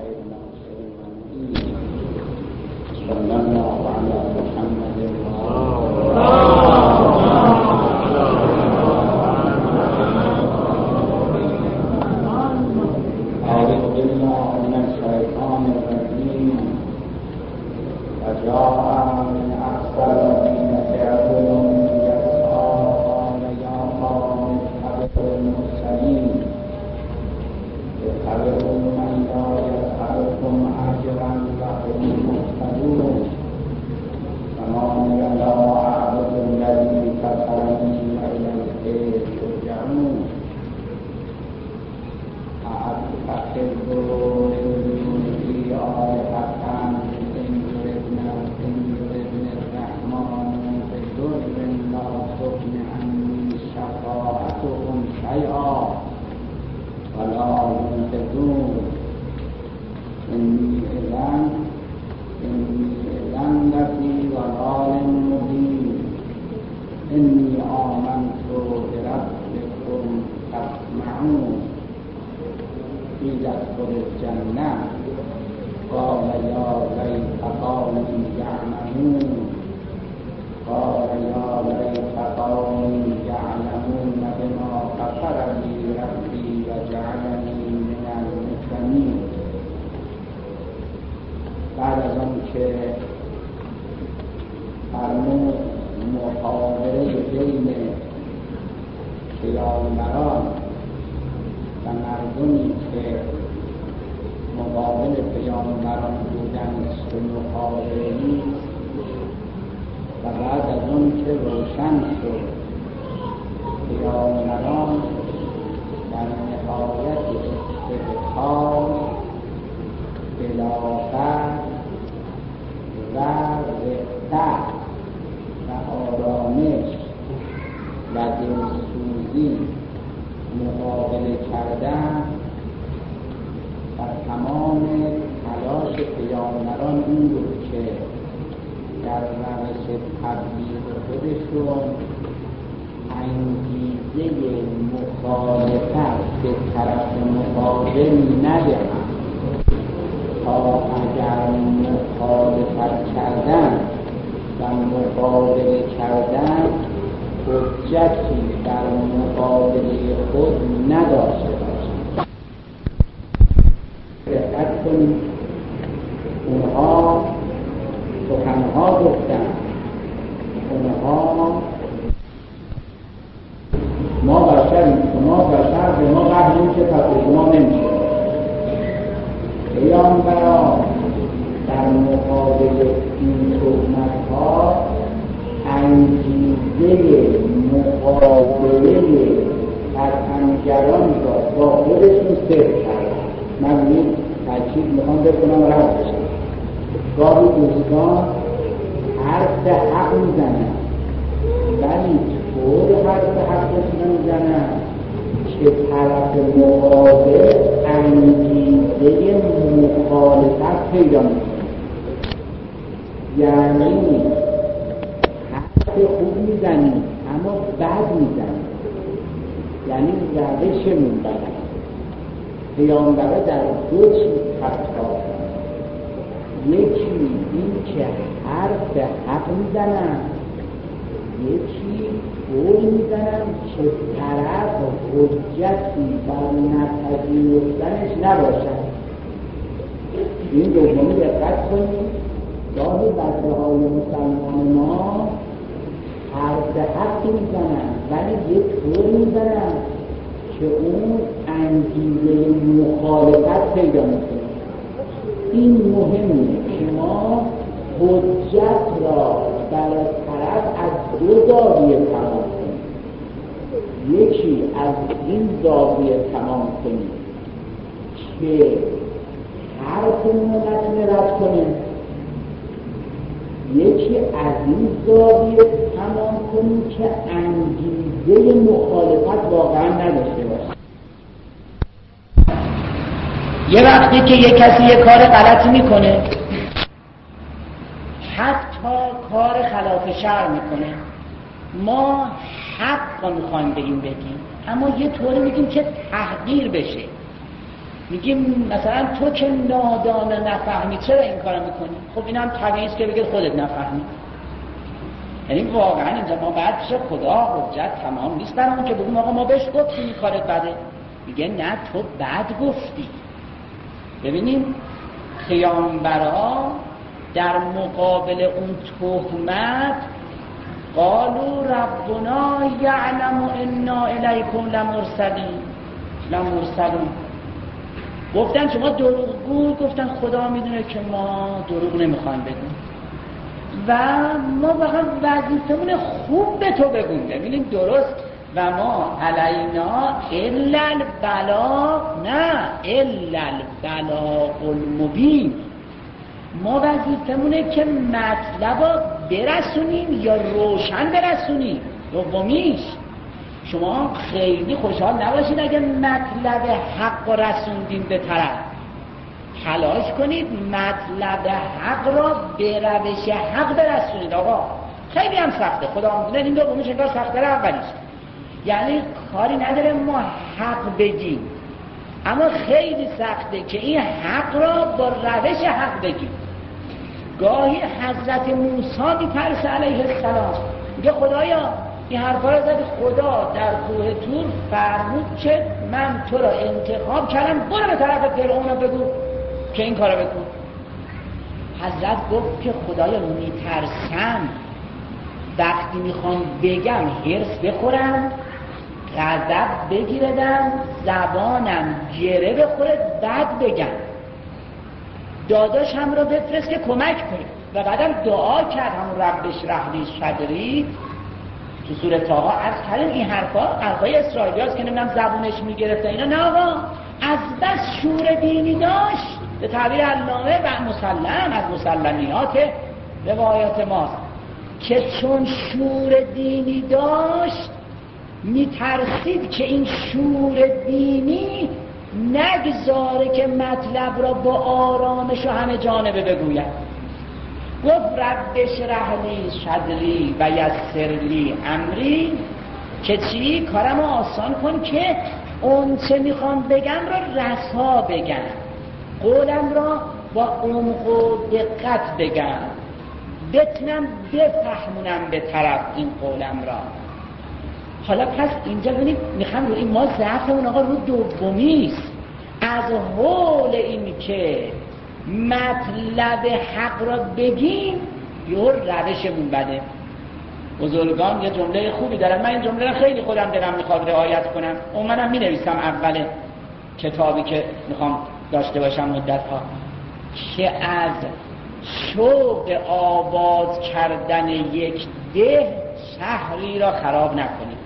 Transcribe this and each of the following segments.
خير المرسلين والنبيين صلى الله على محمد أعوذ بالله من الشيطان الرجيم وجاء من أقصى المدينة رجل يسعى قال يا قوم اتبعوا المرسلين اتبعوا من لا يسألكم أجرا وهم مهتدون فمن لا أعبد الذي فطرني وإليه ترجعون أأتخذوا من دونه آلهة إن يردن الرحمن بضر لا تغن عني شفاعتهم شيئا ولا ينقذون إني إذا لفي ضلال مبين إني آمنت بربكم فاسمعون قيل ادخل الجنة قال يا ليت قومي يعلمون قال يا ليت قومي يعلمون بما غفر لي ربي وجعلني من المكرمين. بعد از آن که فرمود محاوره بین پیامبران و مردمی که مقابل پیامبران بودند به محاوره نیست و بعد از آن که روشن شد پیامبران در نهایت استحقاق بلاغت و رقت و آرامش و دلسوزی مقابله کردن و تمام تلاش پیامبران این بود که در روش تبلیغ خودشون انگیزه مخالفت به طرف مقابل ندهند تا اگر مخالفت کردن و مقابله کردن حجتی در مقابله خود نداشته باشند. دقت کنید، اونها سخنها گفتن، اونها ما بشریم، شما بشر، به ما قهر میشه پس به شما نمیشه. پیامبران در مقابل این تهمت‌ها انگیزه مقابله ستمگران را با خودشون صفر کردن. من این تاکید میخوام بکنم و رد بشم. گاهی دوستان حرف حق میزنن ولی طور حرف حقشون میزنن که طرف مقابل انگیزه مخالفت پیدا میکنه. یعنی خوب میزنیم اما بد میزنیم، یعنی روشمون بده. پیامبره در دو چیز خطا کنن، یکی این که حرف حق میزنن، یکی طور میزنن که طرف حجتی بر نپذیرفتنش نباشد. این دومی دقت کنید، گاهی بچه‌های مسلمان ما حرف حقی میزنن ولی یه طور میزنن که اون انگیزه مخالفت پیدا میکنه. این مهمه که ما حجت را بر طرف از دو زاویه تمام کنیم. یکی از این زاویه تمام کنیم که حرفمون رو نتونه رد کنه، یکی از این زاویه تمام کنیم که انگیزه مخالفت واقعا نداشته باشه. یه وقتی که یه کسی یه کار غلطی میکنه، حتی کار خلاف شرع میکنه، ما حق میخوایم به این بگیم، اما یه طوری میگیم که تحقیر بشه. میگیم مثلا تو که نادانه نفهمی چرا این کارو میکنی؟ خب اینم طبیعی است که بگه خودت نفهمی. یعنی واقعا اینجا ما بعد پیش خدا حجت تمام نیست برامون که بگیم آقا ما بهش گفتیم این کارت بده. میگه نه تو بد گفتی. ببینیم پیامبرا در مقابل اون تهمت قالوا ربنا یعلم انا الیکم لمرسلون گفتن شما دروغگو، گفتن خدا میدونه که ما دروغ نمیخوایم بگیم و ما فقط وظیفمون خوب به تو بگیم. ببینید درست و ما علینا الا البلاغ، نه الا البلاغ المبین. ما وظیفمونه که مطلب رو برسونیم یا روشن برسونیم. دومیش شما خیلی خوشحال نباشید اگه مطلب حق رو رسوندین به طرف. تلاش کنید مطلب حق را به روش حق برسونید. آقا خیلی هم سخته، خدا میدونه این دومیش انگار سخت‌تر اولیش. یعنی کاری نداره ما حق بگیم، اما خیلی سخته که این حق را با روش حق بگیم. گاهی حضرت موسی می‌پرسه علیه السلام، میگه خدایا این حرفا رو زد، خدا در کوه طور فرمود که من تو را انتخاب کردم، برو به طرف فرعون رو بگو که این کارو بکن. حضرت گفت که خدایا میترسم وقتی میخوام بگم هرس بخورم، غضب بگیردم، زبانم گره بخوره، بد بگم. داداش هم رو بفرست که کمک کنه. و بعدم دعا کرد همون رب اشرح لی صدری تو سوره طه. عرض کردن این حرفای اسرائیلی هست که نمیدونم زبونش میگرفته اینا. نه آقا، از بس شور دینی داشت، به تعبیر علامه و مسلم از مسلمیات روایات ماست که چون شور دینی داشت میترسید که این شور دینی نگذاره که مطلب را با آرامش و همه جانبه بگوید. گفت رب اشرح لی صدری و یسر لی امری، که چی؟ کارم رو آسان کن که اون چه میخوام بگم را رسا بگم، قولم را با عمق و دقت بگم، بتونم بفهمونم به طرف این قولم را. حالا پس اینجا ببینید میخوام رو این ما ضعفمون آقا رو دومیست. از حول این که مطلب حق را بگیم یه روشمون بده. بزرگان یه جمله خوبی دارن، من این جمله را خیلی خودم دلم میخواد رعایت کنم، اون منم مینویسم اول کتابی که میخوام داشته باشم مدت‌ها، که از شوق آباد کردن یک ده شهری را خراب نکنید.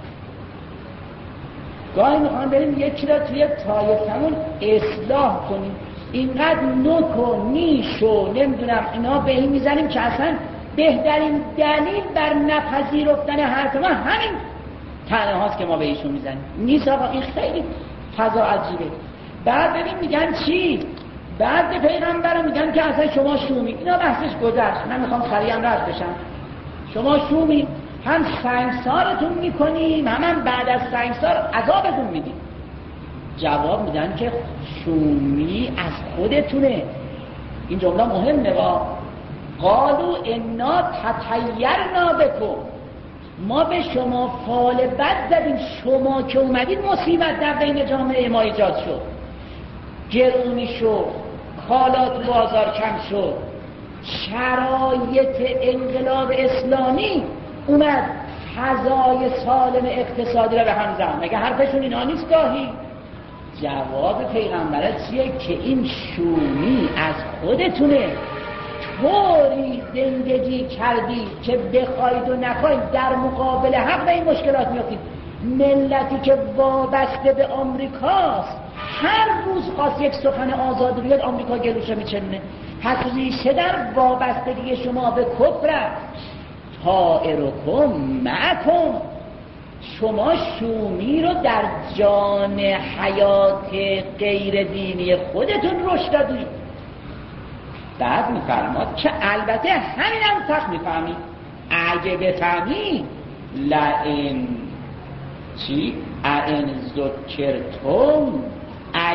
گاهی میخوام بریم یکی را توی طایفمون اصلاح کنیم، اینقدر نوک و نیش و نمیدونم اینا به این میزنیم که اصلا بهترین دلیل بر نپذیرفتن حرف ما همین طعنه هاست که ما به ایشون میزنیم. نیست آقا، این خیلی فضا عجیبه. بعد ببین میگن چی؟ بعد به پیغمبر میگن که اصلا شما شومی. اینا بحثش گذشت، من میخوام سریعا رد بشم. شما شومی، هم سنگسارتون میکنیم، هم بعد از سنگسار عذابتون میدیم. جواب میدن که شومی از خودتونه. این جمله مهمه. قالوا انا تطیرنا بکم، ما به شما فال بد زدیم، شما که اومدید مصیبت در بین جامعه ما ایجاد شد، گرونی شد، کالات بازار کم شد، شرایط انقلاب اسلامی اومد فضای سالم اقتصادی را به هم زد. مگه حرفشون اینا نیست گاهی؟ جواب پیغمبر چیه؟ که این شومی از خودتونه. طوری زندگی کردی که بخواید و نخواید در مقابل حق به این مشکلات میافتید. ملتی که وابسته به آمریکاست هر روز خواست یک سخن آزاد بیاد آمریکا گلوشه میچنه. پس ریشه در وابستگی شما به کفر. طائرکم معکم، شما شومی رو در جان حیات غیر دینی خودتون رشد دادید. بعد میفرماد که البته همین هم سخت میفهمی، اگه بفهمی لئن چی؟ این ذکرتم،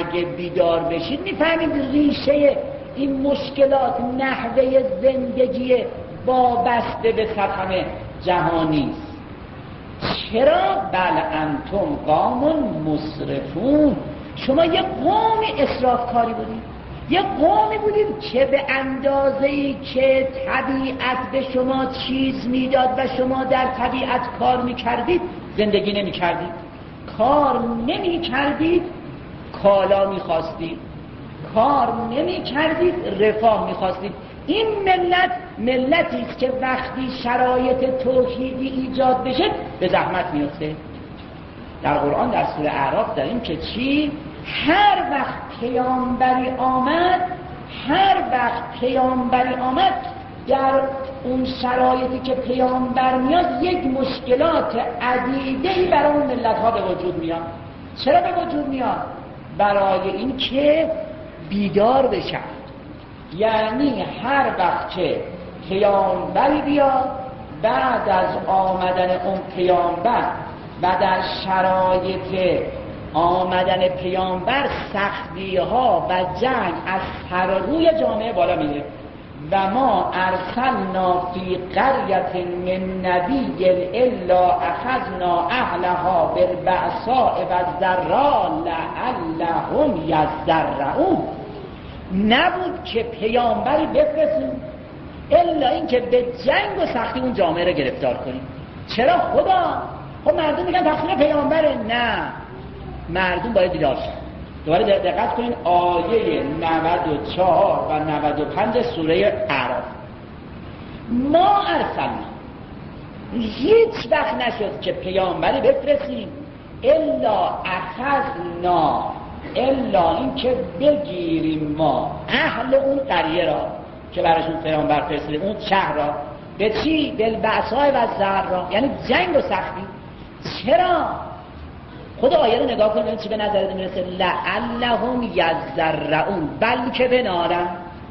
اگه بیدار بشید میفهمید ریشه این مشکلات نحوه زندگی وابسته به سطح جهانی است. چرا؟ بل انتم قوم مسرفون، شما یه قوم اسرافکاری بودید، یه قومی بودید که به اندازه‌ای که طبیعت به شما چیز میداد و شما در طبیعت کار میکردید زندگی نمیکردید، کار نمیکردید کالا میخواستید، کار نمیکردید رفاه میخواستید. این ملتی است که وقتی شرایط توحیدی ایجاد بشه به زحمت میفته. در قرآن در سوره اعراف داریم که چی؟ هر وقت پیامبری آمد در اون شرایطی که پیامبر میاد یک مشکلات عدیده‌ای برای اون ملت‌ها به وجود میاد. چرا به وجود میاد؟ برای این که بیدار بشن. یعنی هر وقت که پیامبری بیاد، بعد از آمدن اون پیامبر و در شرایط آمدن پیامبر سختی ها و جنگ از سر روی جامعه بالا میره. و ما ارسلنا فی قریة من نبی الا اخذنا اهلها بالبأساء والضراء لعلهم یضرعون. نبود که پیامبری بفرستیم الا این که به جنگ و سختی اون جامعه رو گرفتار کنیم. چرا خدا؟ خب مردم میگن تقصیر پیامبره. نه، مردم باید بیدار شن. دوباره دقت کنین آیه 94 و 95 سوره اعراف. ما ارسلنا، هیچ وقت نشد که پیامبری بفرستیم الا اخذنا، الا این که بگیریم ما اهل اون قریه را که براشون پیامبر فرستادیم، اون شهر را، به چی؟ بالبأساء والضراء، یعنی جنگ و سختی. چرا؟ خود آیه رو نگاه کنید چی به نظرت میرسه؟ لعلهم یضرعون، بلکه بنالن.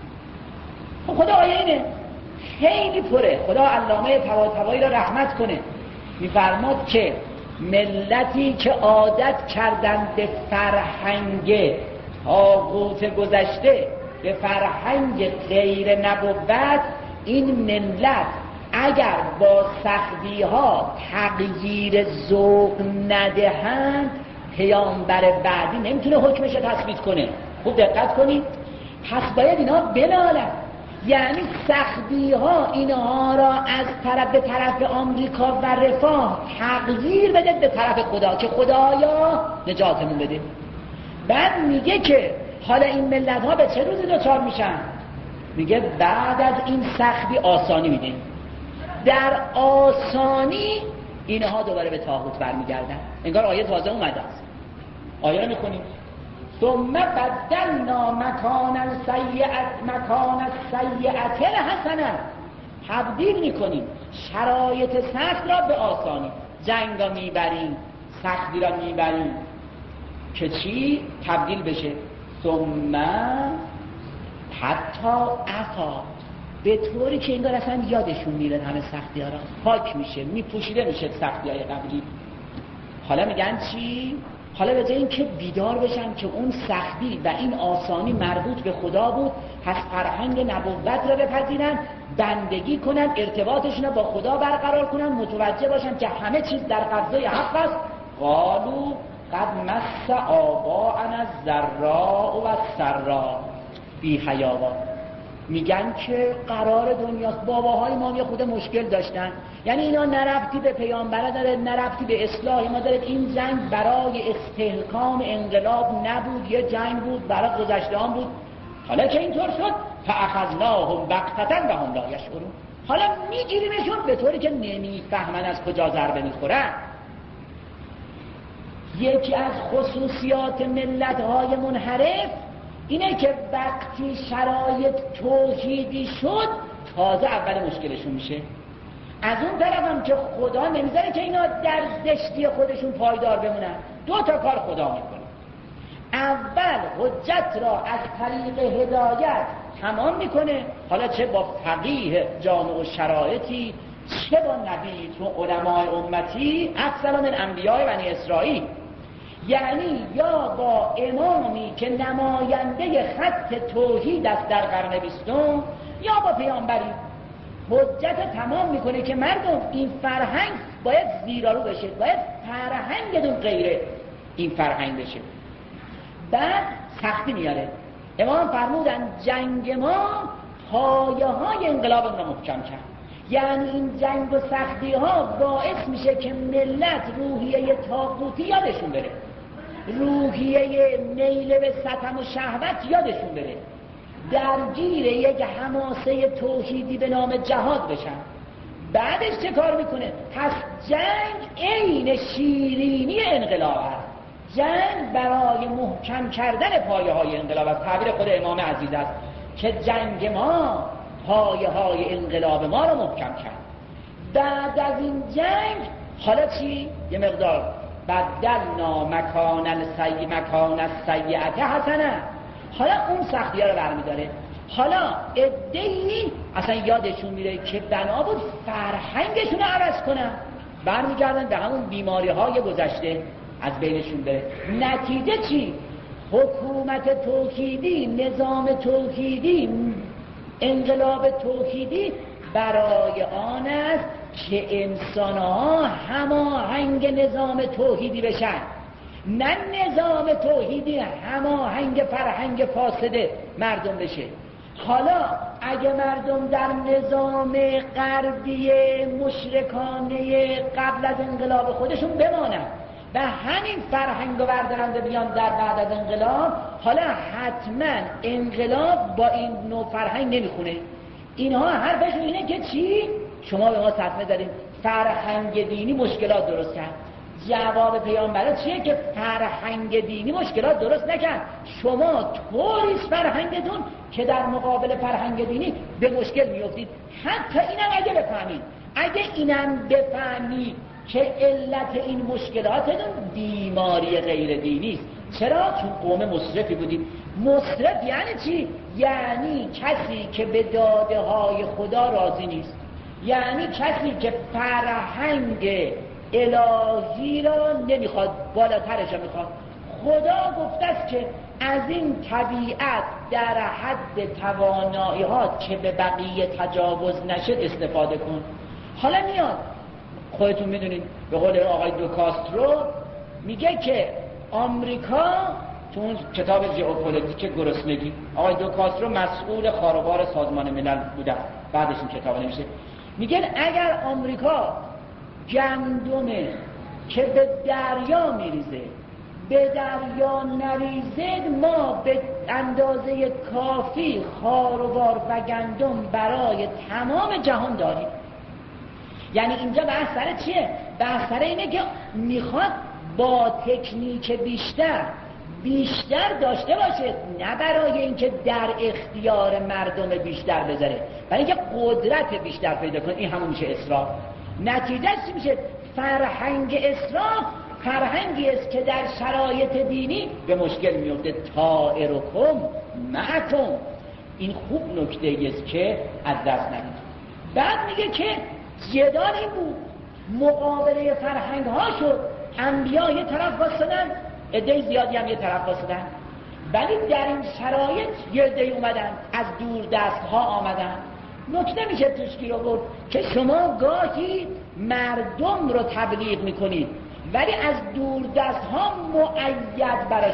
خود آیه اینه، خیلی پره. خدا علامه طباطبایی را رحمت کنه، میفرماد که ملتی که عادت کردن به فرهنگ طاغوت گذشته، به فرهنگ غیر نبوت، این ملت اگر با سختی ها تغییر ذوق ندهند پیامبر بعدی نمیتونه حکمش رو تثبیت کنه. خوب دقت کنید، پس باید اینا بنالن. یعنی سختی ها اینها را از طرف به طرف آمریکا و رفاه تغییر بده به طرف خدا که خدایا نجاتمون بده. بعد میگه که حالا این ملت ها به چه روزی دچار میشن؟ میگه بعد از این سختی آسانی میده. در آسانی اینها دوباره به طاغوت برمیگردن. انگار آیه تازه اومده است. آیه رو میخونیم ثم بدلنا مکان السیئة الحسنة، تبدیل میکنیم شرایط سخت را به آسانی. جنگ را میبریم، سختی را میبریم که چی؟ تبدیل بشه. ثم حتی عفا، به طوری که انگار اصلا یادشون میره همه سختی ها را، پاک میشه، میپوشیده میشه سختی های قبلی. حالا میگن چی؟ حالا به جای این که بیدار بشن که اون سختی و این آسانی مربوط به خدا بود، پس فرهنگ نبوت را بپذیرن، بندگی کنن، ارتباطشون را با خدا برقرار کنن، متوجه باشن که همه چیز در قبضه حق است. قالوا قد مس آباءنا الضراء والسراء، بی حیاوان میگن که قرار دنیاست. باباهای ما یه خود مشکل داشتن، یعنی اینا نرفتی به پیامبره داره، نرفتی به اصلاح ما داره. این جنگ برای استحکام انقلاب نبود، یه جنگ بود برای گذشته‌ام بود. حالا که اینطور شد فاخذناهم بغتة و هم لا یشعرون، حالا میگیریمشون به طوری که نمیفهمن از کجا ضربه میخورن. یکی از خصوصیات ملت‌های منحرف اینه که وقتی شرایط توحیدی شد تازه اول مشکلشون میشه. از اون طرف هم که خدا نمیذاره که اینا در زشتی خودشون پایدار بمونن. دو تا کار خدا میکنه. اول حجت را از طریق هدایت تمام میکنه، حالا چه با فقیه جامع و شرایطی، چه با نبی و علماء امتی، افضل من انبیاء بنی اسرائیل. یعنی یا با امامی که نماینده خط توحید است در قرن 20 یا با پیامبری. حجت تمام میکنه که مردم این فرهنگ باید زیرارو بشه، باید فرهنگتون غیره این فرهنگ بشه. بعد سختی میاره. امام فرمودن جنگ ما پایه های انقلاب رو محکم کرد. یعنی این جنگ و سختی ها باعث میشه که ملت روحیه طاغوتی یادشون بره، روحیه میل به ستم و شهوت یادشون بره، درگیر یک حماسه توحیدی به نام جهاد بشن. بعدش چه کار میکنه؟ پس جنگ عین شیرینی انقلاب است. جنگ برای محکم کردن پایه های انقلاب است. تعبیر خود امام عزیز است که جنگ ما پایه های انقلاب ما رو محکم کرد. بعد از این جنگ حالا چی؟ یه مقدار بدلنا مکان السیئة حسنه. حالا اون سختی ها رو برمیداره. حالا عده‌ای اصلا یادشون میره که بنا بود فرهنگشون رو عوض کنن، برمیگردن به همون بیماری های گذشته از بینشون بره. نتیجه چی؟ حکومت توحیدی، نظام توحیدی، انقلاب توحیدی برای آن است که انسان‌ها هماهنگ نظام توحیدی بشن، نه نظام توحیدی هماهنگ فرهنگ فاسد مردم بشه. حالا اگه مردم در نظام غربی مشرکانه قبل از انقلاب خودشون بمانن و همین فرهنگ رو بردارند بیان در بعد از انقلاب، حالا حتما انقلاب با این نوع فرهنگ نمیخونه. اینها حرفشون اینه که چی؟ شما به ما صدمه دارین فرهنگ دینی مشکلات درست کرد. جواب پیامبر چیه؟ که فرهنگ دینی مشکلات درست نکرد. شما طوریست فرهنگتون که در مقابل فرهنگ دینی به مشکل میافتید. حتی اینم اگه بفهمید، اگه اینم بفهمید که علت این مشکلاتتون بیماری غیر دینی است. چرا؟ چون قوم مصرفی بودید. مصرف یعنی چی؟ یعنی کسی که به داده های خدا راضی نیست، یعنی کسی که فرهنگ الهی را نمیخواد، بالاترش را میخواد. خدا گفته است که از این طبیعت در حد توانایی ها که به بقیه تجاوز نشد استفاده کن. حالا میاد خودتون میدونید به قول آقای دوکاسترو میگه که آمریکا تو اون کتاب ژئوپلیتیک گرسنگی، آقای دوکاسترو مسئول خاروبار سازمان ملل بوده، بعدش این کتاب نمیشه، میگن اگر آمریکا گندم که به دریا میریزه به دریا نریزه، ما به اندازه کافی خاروبار و گندم برای تمام جهان داریم. یعنی اینجا بحث سر چیه؟ بحث سر اینه که میخواد با تکنیک بیشتر داشته باشه، نه برای اینکه در اختیار مردم بیشتر بذاره، برای اینکه قدرت بیشتر پیدا کنه. این همون میشه اسراف. نتیجه چی میشه؟ فرهنگ اسراف فرهنگی است که در شرایط دینی به مشکل میفته. طائرکم معکم. این خوب نکته است که از دست ندید. بعد میگه که جدال این بود، مقابله فرهنگ ها شد. انبیا یه طرف واسدن، عده زیادی هم یه طرف واسدن، ولی در این شرایط یه عده اومدن از دور دست ها آمدن. نکته میشه توش گیر آورد که شما گاهی مردم رو تبلیغ میکنید ولی از دور دست ها مؤید برای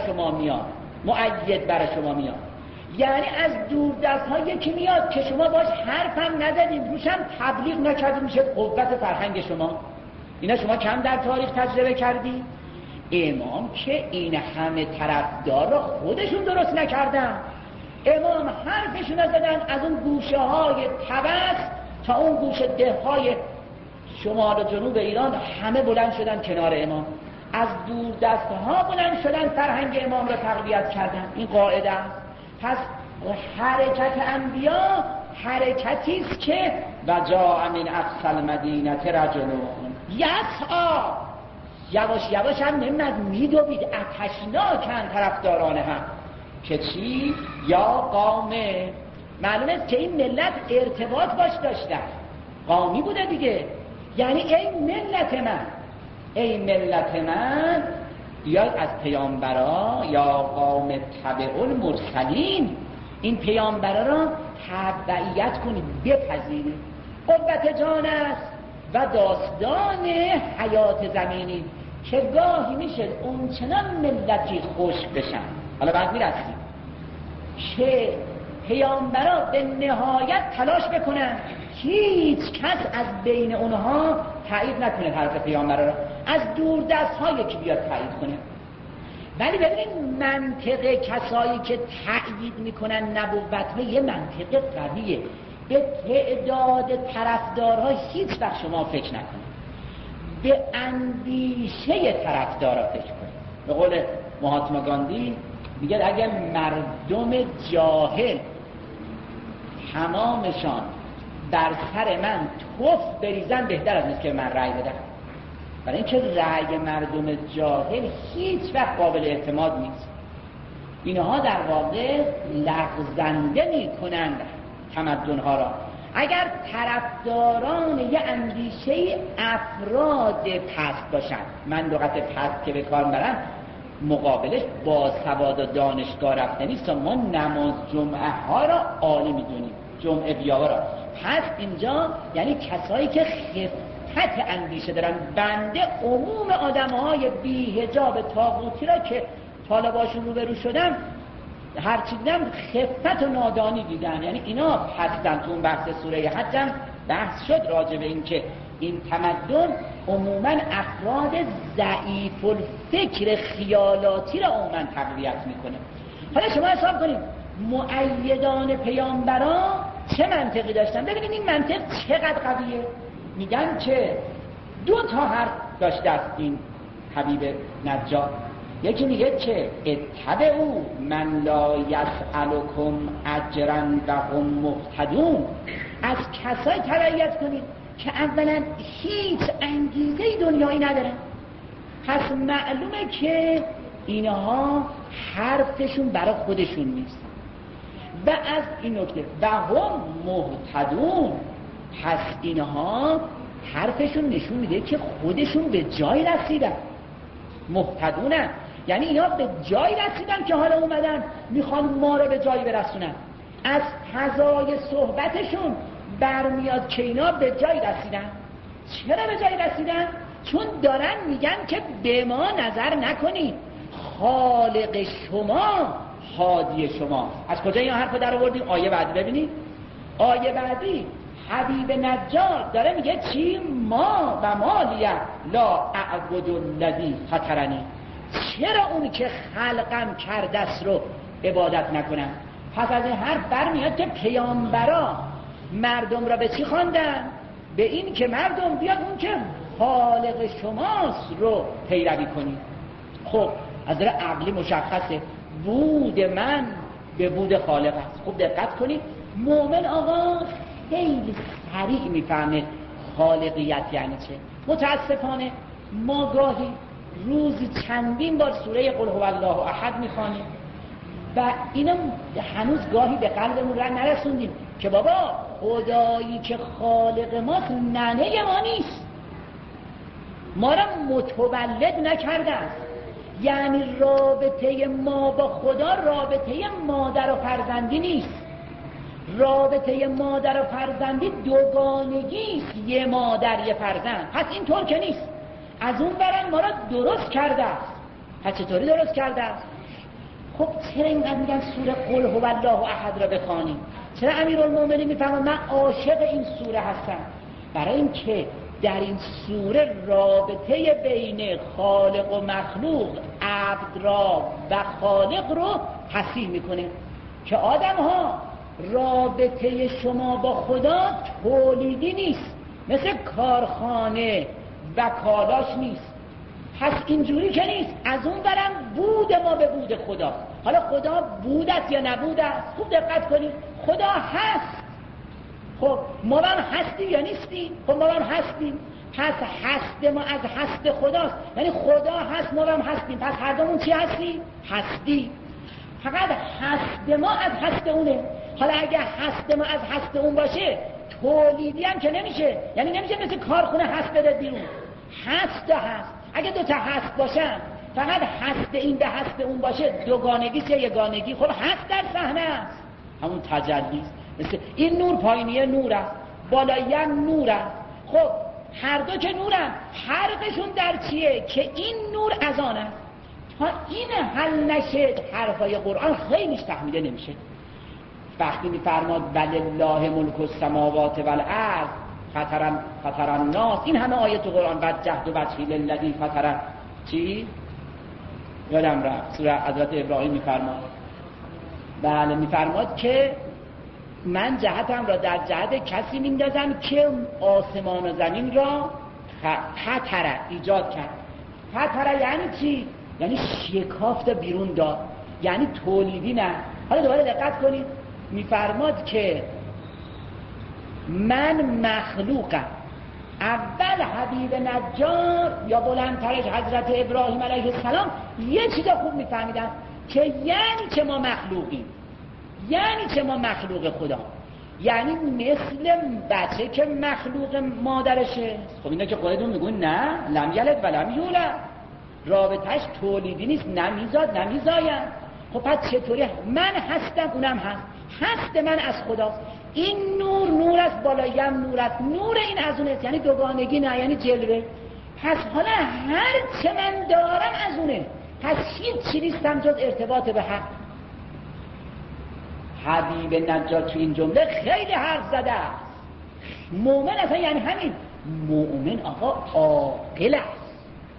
شما میاد. یعنی از دور دست ها یکی میاد که شما باش حرف هم نزدید، روش هم تبلیغ نکردید، میشه قوت فرهنگ شما. اینا شما کم در تاریخ تجربه کردید. امام که این همه طرفدار رو خودشون درست نکردن. امام حرفشون زدن از اون گوشه های طبس تا اون گوشه ده های شمال و جنوب ایران، همه بلند شدن کنار امام، از دور دست ها بلند شدن، فرهنگ امام رو تقویت کردن. این قاعده است. پس حرکت انبیا حرکتی است که و جاء من اقصی المدینه رجلون یسعی، یواش یواش هم نمیدونم میدوید، اتشناکن طرفداران هم که چی؟ یا قومه. معلومه است که این ملت ارتباط باش داشتن، قومی بوده دیگه. یعنی ای ملت من بیاید از پیامبرا یا قوم تبع المرسلین این پیامبرا را تبعیت کنید، بپذیرید. قوت جان است و داستان حیات زمینی که گاهی میشه اونچنان ملتی خوش بشن. حالا بعد میرسیم که پیامبرا به نهایت تلاش بکنن هیچ کس از بین اونها تایید نکنه حرف پیامبرا را، از دور دست ها یکی بیاد تایید کنه. ولی ببینید منطق کسایی که تایید میکنن نبوت یه منطق قویه. به تعداد طرفدارها هیچ وقت شما فکر نکنید، به اندیشه طرفدارها فکر کنید. به قول مهاتما گاندی میگه اگر مردم جاهل تمامشان در سر من توف بریزن بهتر از نیست که من رأی بدم. برای اینکه رأی مردم جاهل هیچ وقت قابل اعتماد نیست. اینها در واقع لغزنده میکنند تمدنها را. اگر طرفداران یه اندیشه افراد پست باشند، من لغت پست که به کار برم مقابلش با سواد و دانشگاه رفته نیست. ما نماز جمعه ها را عالی میدونیم، جمعه بیاها را. پس اینجا یعنی کسایی که خفت اندیشه دارن. بنده عموم آدم های بی حجاب طاغوتی را که حالا باشون روبرو شدم هرچی دیدم خفت و نادانی دیدن، یعنی اینا هستن. تو اون بحث سوره حج هم بحث شد راجع به این که این تمدن عموما افراد ضعیف الفکر خیالاتی را عموما تقویت میکنه. حالا شما حساب کنید مؤیدان پیامبران چه منطقی داشتن. ببینید این منطق چقدر قویه. میگن که دو تا حرف داشته است این حبیب نجار. یکی میگه که اتبعوا من لا یسألکم اجرا و هم مهتدون، از کسایی تبعیت کنید که اولا هیچ انگیزه دنیایی ندارن. پس معلومه که اینها حرفشون برای خودشون نیست. و از این نکته و هم مهتدون، پس اینها حرفشون نشون میده که خودشون به جای رسیدن. مهتدونن یعنی اینا به جای رسیدن که حالا اومدن میخوان ما رو به جای برسونن. از فضای صحبتشون برمیاد که اینا به جای رسیدن. چرا به جای رسیدن؟ چون دارن میگن که به ما نظر نکنید، خالق شما هادی شما. از کجا این حرف رو در آوردیم؟ آیه بعدی ببینید. آیه بعدی حبیب نجار داره میگه چی؟ ما و مالیه لا اعبد الذی فطرنی، چرا اونی که خلقم کرده است رو عبادت نکنم؟ پس از این حرف برمیاد که پیامبرا مردم را به چی خواندن؟ به این که مردم بیاد اون که خالق شماست رو پیروی کنید. خب از نظر عقلی مشخصه بود من به بود خالق است. خوب دقت کنید، مومن آقا خیلی سریع میفهمه خالقیت یعنی چه. متاسفانه ما گاهی روزی چندین بار سوره قل هو الله احد میخوانیم و اینو هنوز گاهی به قلبمون راه نرسوندیم که بابا خدایی که خالق ماست ننه ما نیست، ما را متولد نکرده است. یعنی رابطه ما با خدا رابطه مادر و فرزندی نیست. رابطه مادر و فرزندی دوگانگی است، یه مادر یه فرزند. پس اینطور که نیست. از اون برن ما را درست کرده است. پس چطوری درست کرده است؟ خب چرا اینقدر میگن سوره قل هو الله احد را بخوانیم؟ چرا امیرالمومنین میفهمن من عاشق این سوره هستم؟ برای اینکه در این سوره رابطه بین خالق و مخلوق، عبد را و خالق رو تصحیح میکنه که آدم ها رابطه شما با خدا تولیدی نیست، مثل کارخانه و کالاش نیست. پس اینجوری که نیست. از اون برم بود ما به بود خدا. حالا خدا بود است یا نبود است؟ خوب دقت کنید، خدا هست. خب ما هم هستیم یا نیستیم؟ خب ما هم هستیم. پس هست ما از هست خداست، یعنی خدا هست ما هم هستیم. پس هر دومون چی هستیم؟ هستی. فقط هست ما از هست اونه. حالا اگه هست ما از هست اون باشه تولیدی هم که نمیشه، یعنی نمیشه مثل کارخونه هست بده بیرون. هست تا هست. اگه دوتا هست باشن فقط هست این به هست اون باشه دوگانگی یا یگانگی، خب هست در صحنه است، همون تجلی است. مثل این نور پایینیه نور است، بالایی هم نور است. خب هر دو که نورن، فرقشون در چیه؟ که این نور از آن است. تا این حل نشه حرفای قرآن خیلیش فهمیده نمیشه. وقتی میفرماد ولله ملک السماوات والارض فطر الناس، این همه آیه تو قرآن، بعد جهد و وجهی للذی فطر چی؟ یادم رفت، سوره حضرت ابراهیم میفرماد، بله میفرماد که من جهتم را در جهت کسی میندازم که آسمان و زمین را فطر ایجاد کرد. فطر یعنی چی؟ یعنی شکافت بیرون داد، یعنی تولیدی نه. حالا دوباره دقت کنید، میفرماد که من مخلوقم. اول حبیب نجار یا بلندترش حضرت ابراهیم علیه السلام یه چیز خوب میفهمیدن که یعنی که ما مخلوقیم، یعنی که ما مخلوق خدا، یعنی مثل بچه که مخلوق مادرشه. خب اینا که خودتون میگون نه لم یلد و لم یولد، رابطهش تولیدی نیست، نمیزاد نمیزاید. خب پس چطوری من هستم اونم هست من از خداست. این نور است، بالایم نور است، نور این از اونه، یعنی دوگانگی نه، یعنی جلوه. پس حالا هر چه من دارم از اونه، پس هیچ چیزی نیستم جز ارتباط به حق. حبیب نجار تو این جمله خیلی حرف زده است. مؤمن اصلا یعنی همین، مؤمن آقا عاقل است،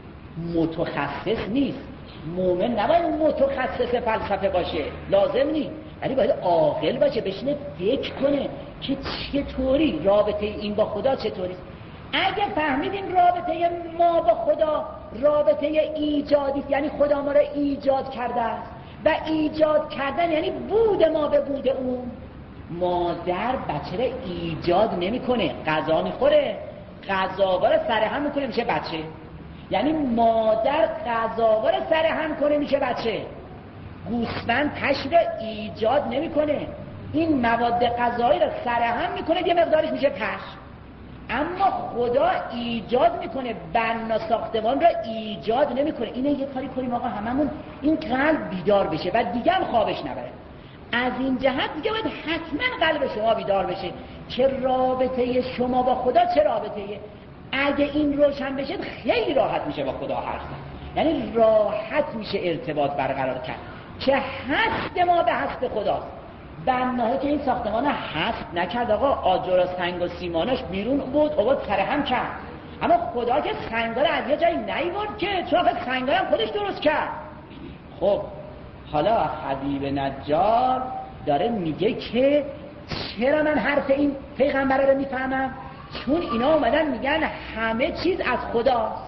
متخصص نیست. مؤمن نباید متخصص فلسفه باشه، لازم نیست، ولی باید عاقل باشه، بشینه فکر کنه که چطوری رابطه این با خدا چطوری. اگه فهمیدین رابطه ما با خدا رابطه ایجادی، یعنی خدا ما را ایجاد کرده است و ایجاد کردن یعنی بود ما به بود اون. مادر بچه را ایجاد نمیکنه، غذا میخوره، غذاوار سر هم میکنه میشه بچه. یعنی مادر غذاوار سر هم کنه میشه بچه. گوسفند پشت را ایجاد نمیکنه، این مواد غذایی را سر هم میکنه، یه مقدارش میشه پشت. اما خدا ایجاد میکنه، بنا ساختمان را ایجاد نمیکنه. اینه یه کاری کنیم آقا هممون این قلب بیدار بشه و دیگه هم خوابش نبره. از این جهت دیگه باید حتما قلب شما بیدار بشه که رابطه شما با خدا چه رابطه‌ایه. اگه این روشن بشه خیلی راحت میشه با خدا حرف زد، یعنی راحت میشه ارتباط برقرار کرد که هست ما به هست خداست. بناهی که این ساختمان هست نکرد آقا، آجر و سنگ و سیمانش بیرون بود آورد سر هم کرد، اما خدا که سنگا رو از یه جایی نیورد که، چون آخه سنگا هم خودش درست کرد. خب حالا حبیب نجار داره میگه که چرا من حرف این پیغمبر رو میفهمم؟ چون اینا اومدن میگن همه چیز از خداست،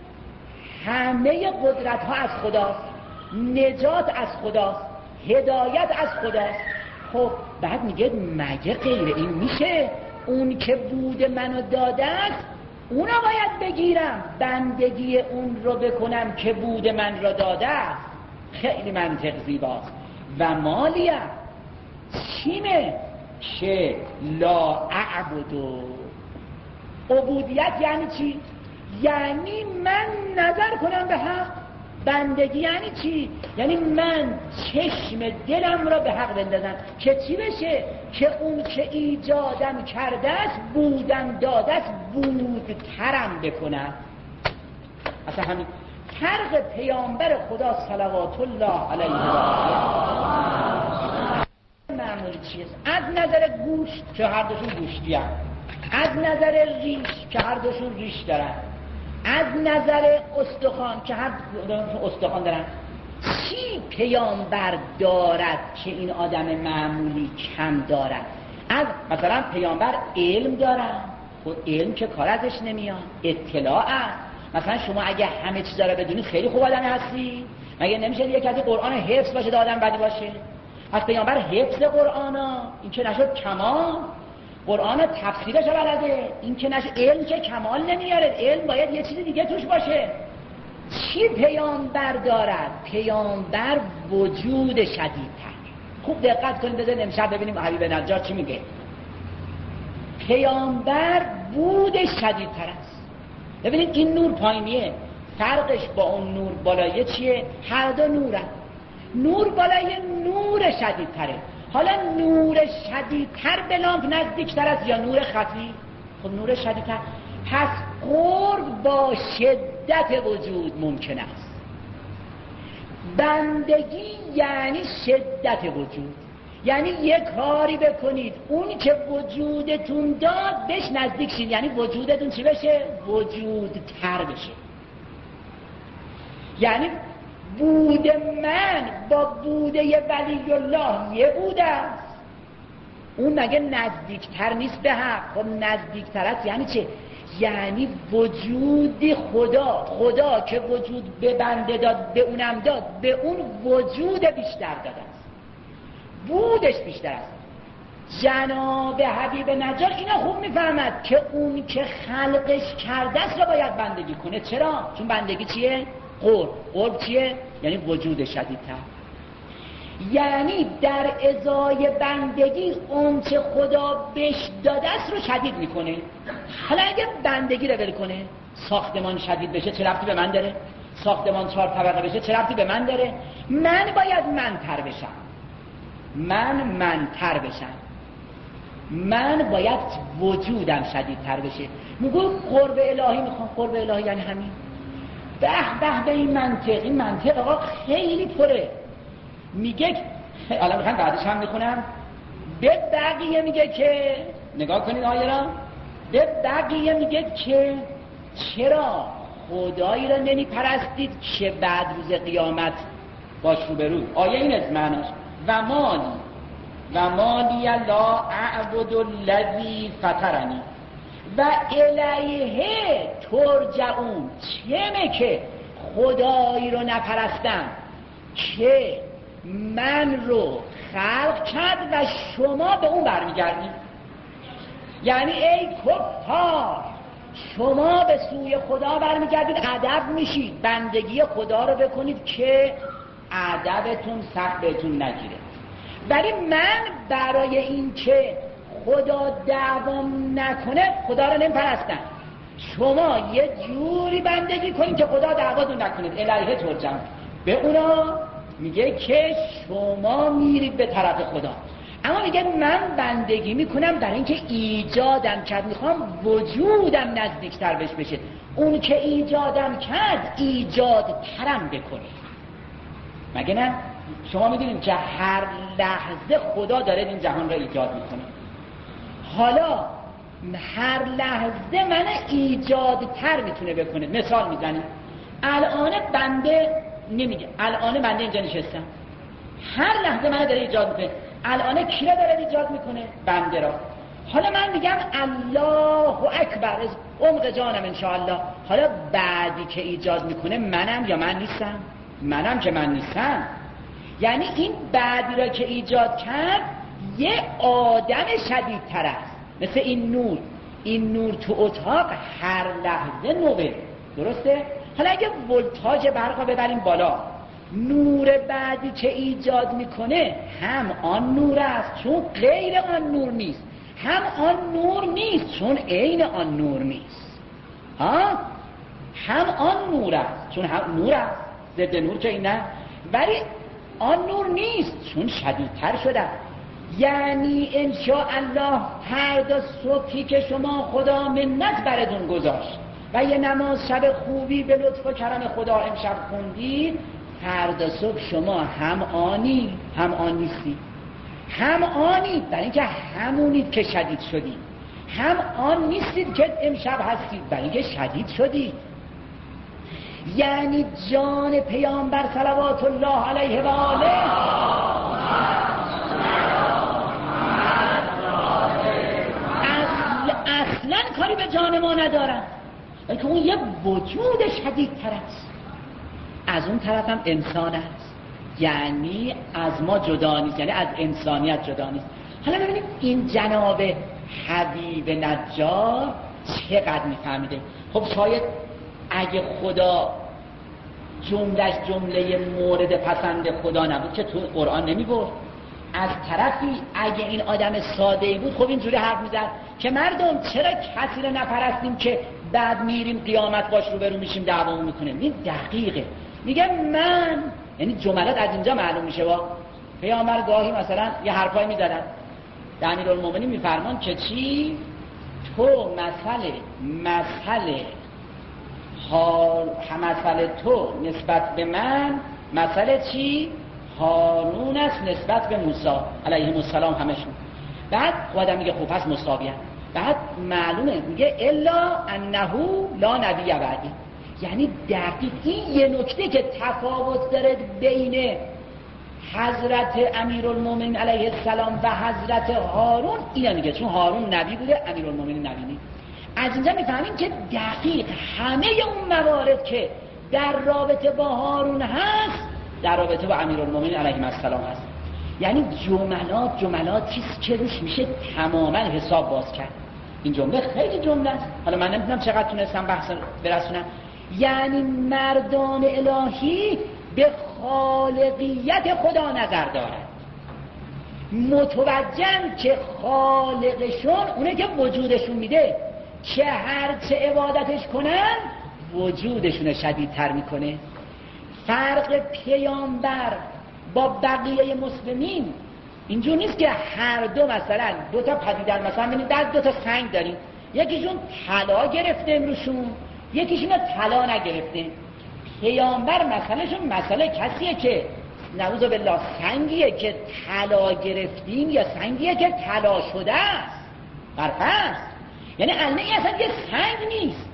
همه قدرت ها از خداست، نجات از خداست، هدایت از خداست. خب بعد میگه مگه غیر این میشه؟ اون که بود منو داده است اونو باید بگیرم، بندگی اون رو بکنم که بود من رو داده است. خیلی منطق زیباست. و مالیم چیمه که لا اعبدو. عبودیت یعنی چی؟ یعنی من نظر کنم به حق. بندگی یعنی چی؟ یعنی من چشم دلم را به حق بندازم که چی بشه؟ که اون که ایجادم کرده است بودم داده است بودترم بکنم. اصلا همین فرق پیامبر خدا صلوات الله علیه و معمولی چیست؟ از نظر گوشت که هر دوشون گوشتی هم، از نظر ریش که هر دوشون ریش دارن، از نظر استخوان که هر دوشون استخوان دارن. چی پیامبر دارد که این آدم معمولی کم دارد؟ از مثلا پیامبر علم دارن، خود علم که کار ازش نمیاد، اطلاع است. مثلا شما اگه همه چیز رو بدونید خیلی خوب آدمی هستی. مگه نمیشه یک کسی قرآن حفظ باشه آدم بدی باشه؟ پس پیامبر حفظ قرآن این که نشد کمال، قرآن تفسیرش بلده، این که نشد علم که کمال نمیاره، علم باید یه چیز دیگه توش باشه. چی پیامبر دارد؟ پیامبر وجود شدیدتر. خوب دقت کنید، بذارید امشب ببینیم حبیب نجار چی میگه. پیامبر بود شدیدتر است. ببینید این نور پایینیه، فرقش با اون نور بالای چیه؟ هر دو نورن. نور بالای نور شدیدتره. حالا نور شدیدتر به لامپ نزدیکتر است یا نور خفی؟ خب نور شدیدتر. پس قرب با شدت وجود ممکن است. بندگی یعنی شدت وجود، یعنی یک کاری بکنید اون که وجودتون داد بهش نزدیک شید، یعنی وجودتون چی بشه؟ وجودتر بشه. یعنی بود من با بوده ولی الله یه بوده است. اون مگه نزدیکتر نیست به حق؟ خب نزدیکتر است یعنی چه؟ یعنی وجود خدا که وجود به بنده داد، به اونم داد، به اون وجود بیشتر داده است، بودش بیشتر است. جناب حبیب نجار اینا خوب میفهمد که اون که خلقش کرده است را باید بندگی کنه. چرا؟ چون بندگی چیه؟ قرب چیه؟ یعنی وجود شدیدتر. یعنی در ازای بندگی اون چه خدا بهش داده است رو شدید میکنه. حالا اگه بندگی رو ول کنه، ساختمان شدید بشه، چه ربطی به من داره؟ ساختمان 4 طبقه بشه، چه ربطی به من داره؟ من باید منتر بشم، منتر بشم، من باید وجودم شدیدتر بشه. میگو قرب الهی میخوام. قرب الهی یعنی همین. به این منطق آقا خیلی پره. میگه حالا میخوام بعدش هم میخونم. به بقیه میگه که نگاه کنید آیه را. به بقیه میگه که چرا خدایی را نمیپرستید که بعد روز قیامت باش روبرو. آیه این از معناش و مالی لا اعبد الذی فطرنی و الیه ترجعون. چمه که خدایی رو نپرستم که من رو خلق کرد و شما به اون برمیگردید. یعنی ای کفار شما به سوی خدا برمیگردید، ادب میشید، بندگی خدا رو بکنید که ادبتون سخت بهتون نگیره. ولی من برای این که خدا دعوام نکنه خدا رو نمیپرستم. شما یه جوری بندگی کنید که خدا دعواتون نکنید. الیه ترجعون. به اونا میگه که شما میرید به طرف خدا، اما میگه من بندگی میکنم برای اینکه ایجادم کرد، میخوام وجودم نزدیکتر بهش بشه. اون که ایجادم کرد ایجادترم بکنه. مگه نه؟ شما میدونید که هر لحظه خدا داره این جهان را ایجاد میکنه. حالا هر لحظه من ایجادتر میتونه بکنه. مثال میزنیم. الان بنده نمیگه الان بنده اینجا نشستم، هر لحظه من داره ایجاد میکنه. الان کی را داره ایجاد میکنه؟ بنده را. حالا من میگم الله اکبر از عمق جانم انشاءالله. حالا بعدی که ایجاد میکنه منم یا من نیستم؟ منم که من نیستم. یعنی این بعدی را که ایجاد کرد یه آدم شدیدتر است. مثل این نور تو اتاق هر لحظه نوه. درسته؟ حالا اگه ولتاژ برق رو ببریم بالا، نور بعدی که ایجاد میکنه هم آن نور است چون غیر آن نور نیست، هم آن نور نیست چون عین آن نور نیست. هم آن نور است چون هم نور است، ضد نور که این نه، ولی آن نور نیست چون شدیدتر شده. یعنی انشاءالله هر دو صبحی که شما خدا منت بردون گذاشت و یه نماز شب خوبی به لطف و کرم خدا امشب خوندید، فردا صبح شما هم آنی هم آن نیستید. هم آنید برای اینکه همونید که شدید شدید، هم آن نیستید که امشب هستید برای اینکه شدید شدید. یعنی جان پیامبر صلوات الله علیه و آله اصلا کاری به جان ما ندارن، بلکه اون یه وجود شدیدتر است. از اون طرف هم انسان است، یعنی از ما جدا نیست، یعنی از انسانیت جدا نیست. حالا ببینید این جناب حبیب نجار چقدر میفهمیده. خب شاید اگه خدا جملهش جمله مورد پسند خدا نبود که تو قرآن نمیبرد. از طرفی اگه این آدم ساده‌ای بود خب اینجوری حرف میزد که مردم چرا کسی رو نپرستیم که بعد میریم قیامت باش روبرو میشیم دعوامون میکنیم. این دقیقه. میگه من، یعنی جملات از اینجا معلوم میشه. با پیامبر گاهی مثلا یه حرفایی میزدن، امیرالمومنین میفرمان که چی؟ تو مثل تو نسبت به من مثل چی؟ هارون است نسبت به موسی علیه السلام همشون. بعد آدم میگه خب پس مساویه. بعد معلومه میگه الا انه لا نبی بعدی، یعنی دقیق این یه نکته که تفاوت داره بین حضرت امیرالمومنین علیه السلام و حضرت هارون اینه میگه، چون هارون نبی بوده، امیرالمومنین نبی نیست. از اینجا میفهمیم که دقیق همه اون موارد که در رابطه با هارون هست در رابطه با امیرالمومنین علیه السلام هست. یعنی جملاتی که روش میشه تماما حساب باز کرد. این جمله خیلی جمله است، حالا من نمیدونم چقدر تونستم بحث برسونم. یعنی مردان الهی به خالقیت خدا نظر دارند، متوجهن که خالقشون اونه که وجودشون میده، که هرچه عبادتش کنن وجودشون شدیدتر میکنه. فرق پیامبر با بقیه مسلمین اینجور نیست که هر دو مثلا دو تا پدیدن، مثلا ببینید در دو تا سنگ داریم، یکیشون طلا گرفته امروشون، یکیشون طلا نگرفته. پیامبر مثلشون مسئله کسیه که نعوذ بالله سنگیه که طلا گرفتیم یا سنگیه که طلا شده است. برفرض یعنی علمه اصلا یه سنگ نیست.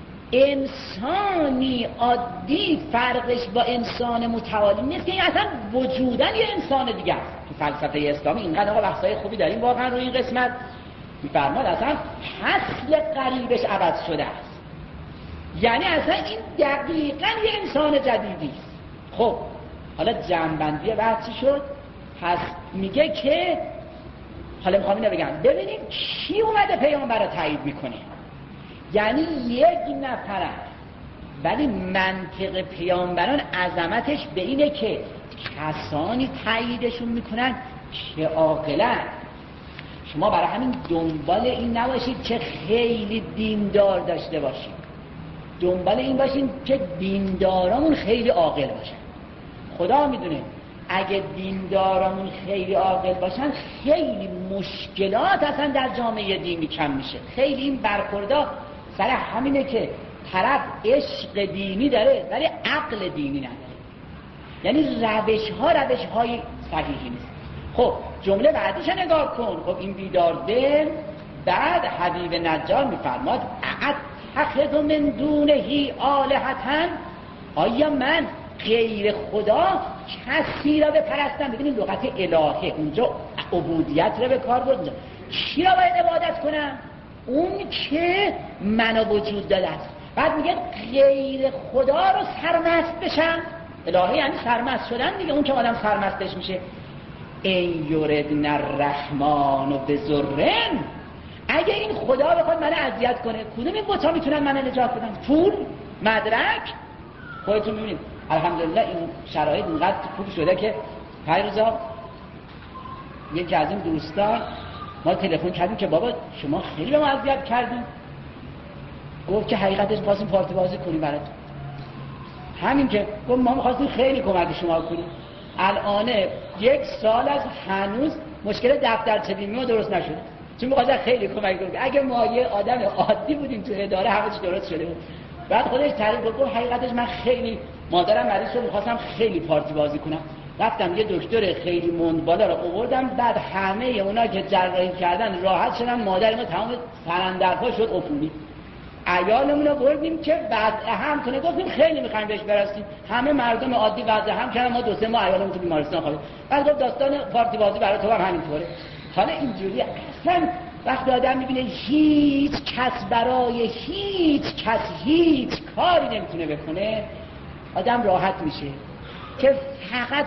انسانی عادی فرقش با انسان متعالی نیست که این اصلا وجودن یه انسان دیگه است. تو فلسفه اسلامی اینقدر آقا بحثای خوبی داریم واقعا روی این قسمت. میفرماد اصلا اصل قریبش عوض شده است، یعنی اصلا این دقیقاً یه انسان جدیدی است. خب حالا جمع‌بندی بحث چی شد؟ پس میگه که حالا میخوام اینو بگم ببینیم کی اومده پیامبر رو تایید میکنه. یعنی یک نفر، ولی منطق پیامبران عظمتش به اینه که کسانی تاییدشون میکنن که عاقلن. شما برای همین دنبال این نباشید که خیلی دیندار داشته باشید، دنبال این باشید که دیندارامون خیلی عاقل باشن. خدا میدونه اگه دیندارامون خیلی عاقل باشن خیلی مشکلات اصلا در جامعه دینی کم میشه. خیلی این برخوردا سر همینه که طرف عشق دینی داره ولی عقل دینی نداره، یعنی روش های صحیحی نیست. خب جمله بعدیش نگاه کن. خب این بیدار دل بعد حبیب نجار میفرماد اتخذ من دونه آلهة، آیا من غیر خدا کسی را بپرستم؟ ببینید لغت الهه اونجا عبودیت را به کار برد. کی را باید عبادت کنم؟ اون که منو وجود داده است. بعد میگه غیر خدا رو سرمست بشم. الهه یعنی سرمست شدن دیگه، اون که آدم سرمستش میشه. این یردن الرحمن بضرن، اگه این خدا بخواد منو اذیت کنه کدوم این بتا میتونن منو نجات بدن؟ پول؟ مدرک؟ خودتون میبینید الحمدلله این شرایط اینقدر خوب شده که پیروزا یکی از این دوستان ما تلفن کردیم که بابا شما خیلی به ما اذیت کردیم. گفت که حقیقتش خواستیم پارتی بازی کنیم براتون. همین که گفت ما می‌خواستیم خیلی کمک شما کنیم. الان 1 سال از هنوز مشکل دفترچه بیمه ما درست نشده، چون می‌خواستن خیلی کمک کنیم. اگه ما یه آدم عادی بودیم تو اداره همه چی درست شده بود. بعد خودش تعریف گفت حقیقتش من خیلی مادرم مریض شد می‌خواستم خیلی پارتی بازی کنم، رفتم یه دکتر خیلی مند بالا رو آوردم، بعد همه اونا که جراحی کردن راحت شدن، مادر ما تمام سرندرها شد عفونی. عیالمون رو بردیم که بعد هم کنه، گفتیم خیلی می‌خوایم بهش برسیم. همه مردم عادی بعد هم کردن، ما 2-3 ماه عیالمون تو بیمارستان خوابید. بعد گفت داستان پارتی بازی برای تو هم همینطوره. حالا اینجوری اصلا وقتی آدم می‌بینه هیچ کس برای هیچ کس هیچ کاری نمیتونه بکنه، آدم راحت میشه که فقط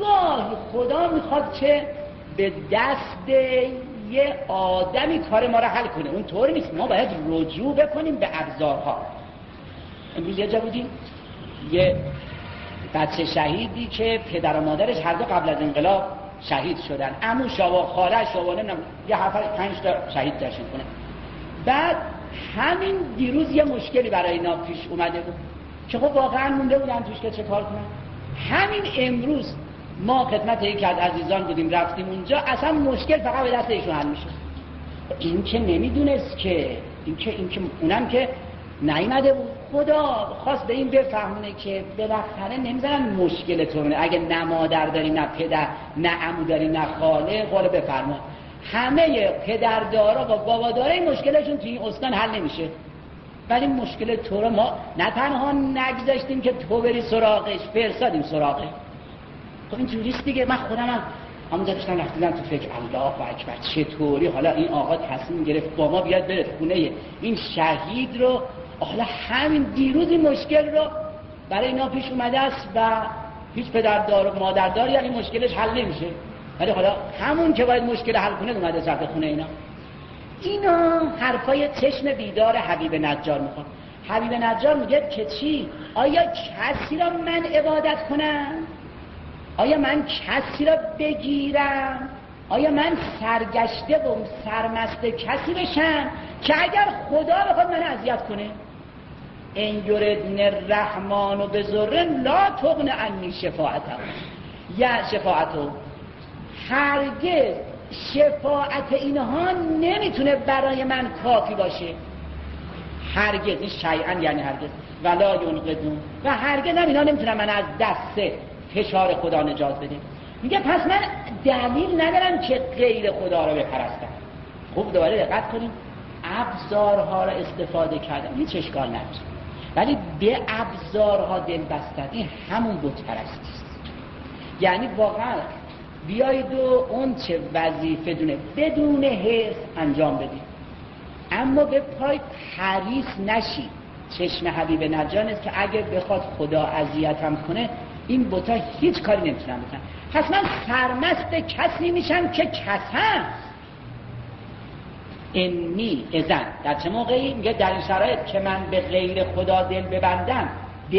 خدا میخواد که به دست یه آدمی کار ما رو حل کنه. اون طور نیست، ما باید رجوع بکنیم به ابزارها. امروز یه جا بودیم یه بچه شهیدی که پدر و مادرش هر دو قبل از انقلاب شهید شدن، عمو شاوا خاله شاوا نمیدونم یه 7-5 تا شهید داشتن کنه. بعد همین دیروز یه مشکلی برای اینا پیش اومده بود که خب واقعا مونده بودن توش که چه کار کنن. همین امروز ما خدمت یکی از عزیزان بودیم، رفتیم اونجا، اصلا مشکل فقط به دست ایشون حل میشه. این که نمیدونست که این که اونم که نیامده بود، خدا خواست به این بفهمونه که بالاخره نمیذارن مشکلتونه. اگه نه مادر داری، نه پدر، نه عمو داری، نه خاله، قول بفرما همه پدردارا و بابادارا این مشکلشون توی این استان حل نمیشه. ولی مشکل تو رو ما نه تنها نگذاشتیم که تو بری سراغش، فرستادیم سراغش. خب این جوریست دیگه. من خودم همونجا داشتم رفتیدم تو فکر، الله اکبر چطوری حالا این آقا تصمیم گرفت با ما بیاد بره خونه این شهید رو. حالا همین دیروز این مشکل رو برای اینا پیش اومده است و هیچ پدردار و مادردار یعنی مشکلش حل نمیشه، ولی حالا همون که باید مشکل حل کنه اومده سر خونه اینا حرفای چشم بیدار حبیب نجار میخواد. حبیب نجار میگه که چی؟ آیا کسی را من عبادت کنم؟ آیا من کسی را بگیرم؟ آیا من سرگشته و سرمست کسی بشم که اگر خدا بخواد من اذیت کنه؟ این یردن الرحمن و بزرن لا تغن عنی شفاعتو. هرگز شفاعت اینها نمیتونه برای من کافی باشه. هرگز، این شیئا یعنی هرگز، ولا ینقذون، و هرگز هم اینا نمیتونن من از دست فشار خدا نجات بده. میگه پس من دلیل ندارم که غیر خدا رو بپرستم. خوب دوباره دقت کنیم، ابزارها را استفاده کردن هیچ اشکال نداره، ولی به ابزارها دل بستن این همون بت پرستی است. یعنی واقعا بیایید و اون چه وظیفه دونه بدون حرص انجام بدید، اما به پای حریص نشید. چشم حبیب نجار است که اگه بخواد خدا اذیتم کنه این بتا هیچ کاری نمیتونن بکنن. پس من سرمست کسی میشم که کسم. انی اذن در چه موقعی؟ میگه در این شرایط که من به غیر خدا دل ببندم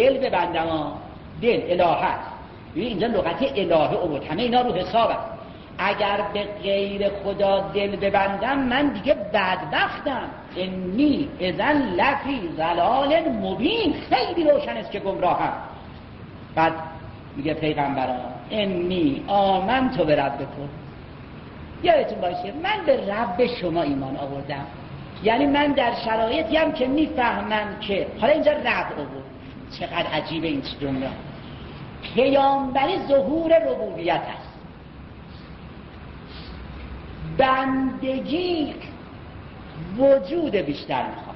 دل الهت. اینجا لغت الهه بود، همه اینا رو حساب است. اگر به غیر خدا دل ببندم من دیگه بدبختم. انی اذن لفی ضلال مبین، خیلی روشن است که گمراهم. بعد میگه پیغمبران انی آمنت به ربکم، یادتون باشه من به رب شما ایمان آوردم. یعنی من در شرایطی هم که میفهمم که حالا اینجا رب آورد، چقدر عجیبه این جمله. پیامبری ظهور ربوبیت است، بندگی وجود بیشتر میخواد،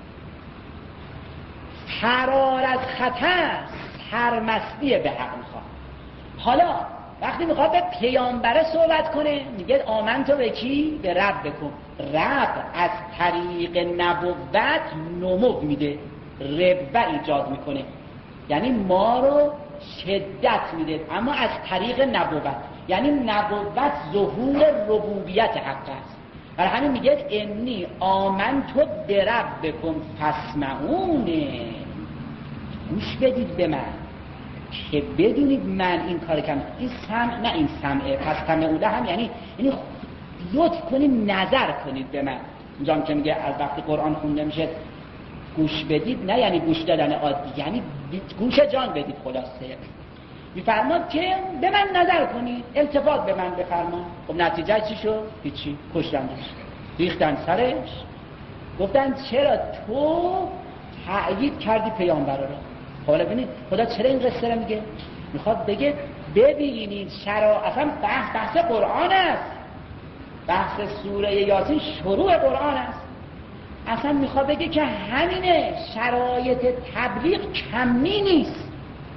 فرار از خطر سرمستی به حق میخواد. حالا وقتی میخواد به پیامبره صحبت کنه میگه آمنتو به کی؟ به رب بکن. رب از طریق نبوت نمو میده، ربع ایجاد میکنه، یعنی ما رو شدت میده، اما از طریق نبوت. یعنی نبوت ظهور ربوبیت حق است. برای همین میگه انی آمنتو به رب بکن فاسمعونه، گوش بدید به من که بدونید من این کار کنم. این سمع نه این سمعه، پس سمعوله هم یعنی لطف کنید نظر کنید به من. اینجا هم که میگه از وقتی قرآن خونده میشه گوش بدید، نه یعنی گوش دادن عادی، یعنی گوش جان بدید. خلاصه میفرماد که به من نظر کنید، التفات به من بفرما. خب نتیجه چی شد؟ هیچی، کشتندش، ریختن سرش، گفتن چرا تو تأیید کردی پیامبر رو. حالا ببینید خدا چرا این قصه رو میگه؟ میخواد بگه ببینید اصلا بحث قرآن است، بحث سوره یاسین شروع قرآن است. اصلا میخواد بگه که همینه، شرایط تبلیغ کمی نیست.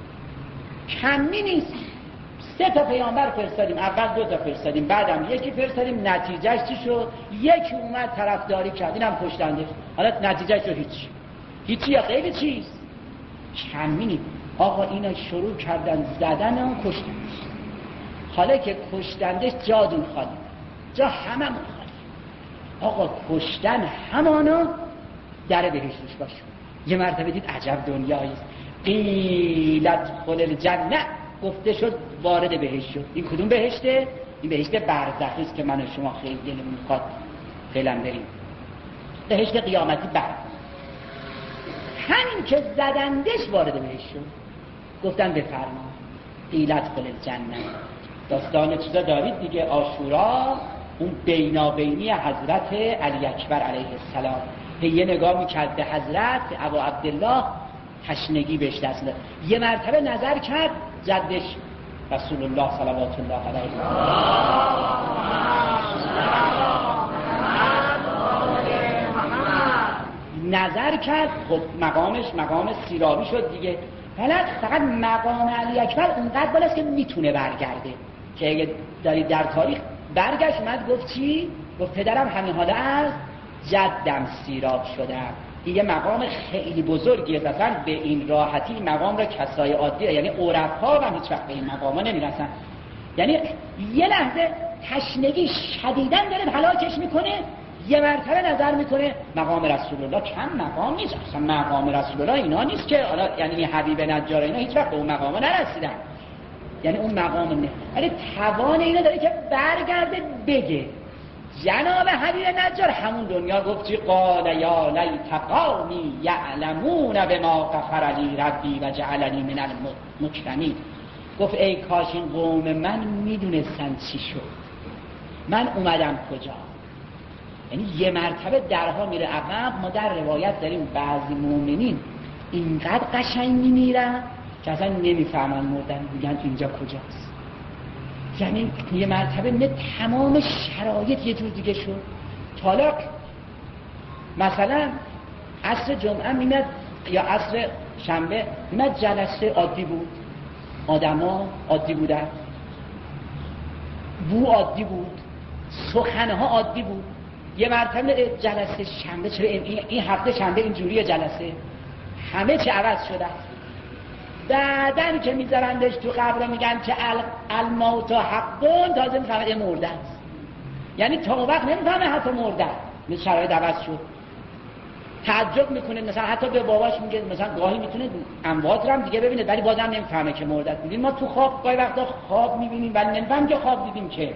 3 تا پیامبر فرستادیم، اول 2 تا فرستادیم، بعدم 1 فرستادیم، نتیجهش چی شد؟ 1 اومد طرفداری کرد، اینم کشتنده. حالا نتیجهش شد هیچی یا خیلی چیز کمی نیست. آقا اینا شروع کردن زدن اون کشتنش. حالا که کشتندش جا دون خالی، جا هممون خالی. آقا کشتن همانا در بهشتش باشه. یه مرتبه دید عجب دنیایی است. قیلت خل الجنه، گفته شد وارد بهشت شد. این کدوم بهشته؟ این بهشت برزخی است که من و شما خیلی دلمون میخواد فعلا بریم. بهشت قیامتی برد. همین که زدندش وارد بهشت شد، گفتن بفرما قیلت قل الجنه. داستان چیزا دارید دیگه، عاشورا اون بینابینی حضرت علی اکبر علیه السلام، یه نگاه میکرد به حضرت ابا عبدالله، تشنگی بهش دست داد. یه مرتبه نظر کرد جدش رسول الله صلوات الله علیه نظر کرد. خب مقامش مقام سیرابی شد دیگه. فقط مقام علی اکبر اونقدر بالاست که میتونه برگرده، که اگه دارید در تاریخ برگشت اومد گفت چی؟ گفت پدرم همین حاله از جدم سیراب شدم. یه مقام خیلی بزرگیه، مثلا به این راحتی مقام را کسای عادیه، یعنی عرفا هم هیچ وقت به این مقاما نمیرسن. یعنی یه لحظه تشنگی شدیدن داره هلاکش میکنه، یه مرتبه نظر میکنه مقام رسول الله کم مقام نیست، اصلا مقام رسول الله اینا نیست که حالا، یعنی حبیب نجار اینا هیچ وقت به اون مقام نرسیدن، یعنی اون مقام نه، ولی توان اینو داره که برگرده بگه جناب حبیب نجار همون دنیا گفت چی؟ قال یا لیت قومی یعلمون بما غفر لی ربی و جعلنی من المکرمین. گفت ای کاش این قوم من میدونستن چی شد، من اومدم کجا. یعنی یه مرتبه درها میره عقب. ما در روایت داریم بعضی مؤمنین اینقدر قشنگ میمیرن که اصلا نمیفهمن مردن، میگن اینجا کجاست. یعنی یه مرتبه تمام شرایط یه جور دیگه شد. حالا مثلا عصر جمعه میمد یا عصر شنبه میمد جلسه عادی بود، آدما عادی بودن، بو عادی بود، سخنها عادی بود. یه مرتبه جلسه شنبه چرا این هفته شنبه اینجوریه جلسه، همه چه عوض شده. بعدن که میذارندش تو قبر میگن که الموت حقون، تازه میفهمه مرده است. یعنی تا اون وقت نمیفهمه حتی مرده، مثل شرایط عوض شد. تعجب میکنه، مثلا حتی به باباش میگه مثلا گاهی میتونه اموات رو هم دیگه ببینه ولی بازم نمیفهمه که مرده است. میگیم ما تو خواب گاهی وقتا خواب میبینیم ولی نمیفهمیم که خواب دیدیم، که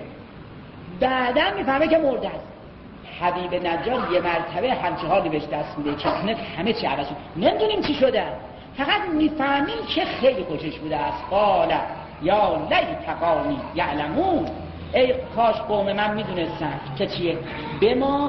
بعدا میفهمه که مرده است. حبیب نجار یه مرتبه همچه حالی بهش دست میده که همه چی عوض شد، نمیدونیم چی شده، فقط میفهمیم که خیلی خوشش بوده است. قال یا لیت قومی یعلمون، ای کاش قوم من میدونستن که چیه، به ما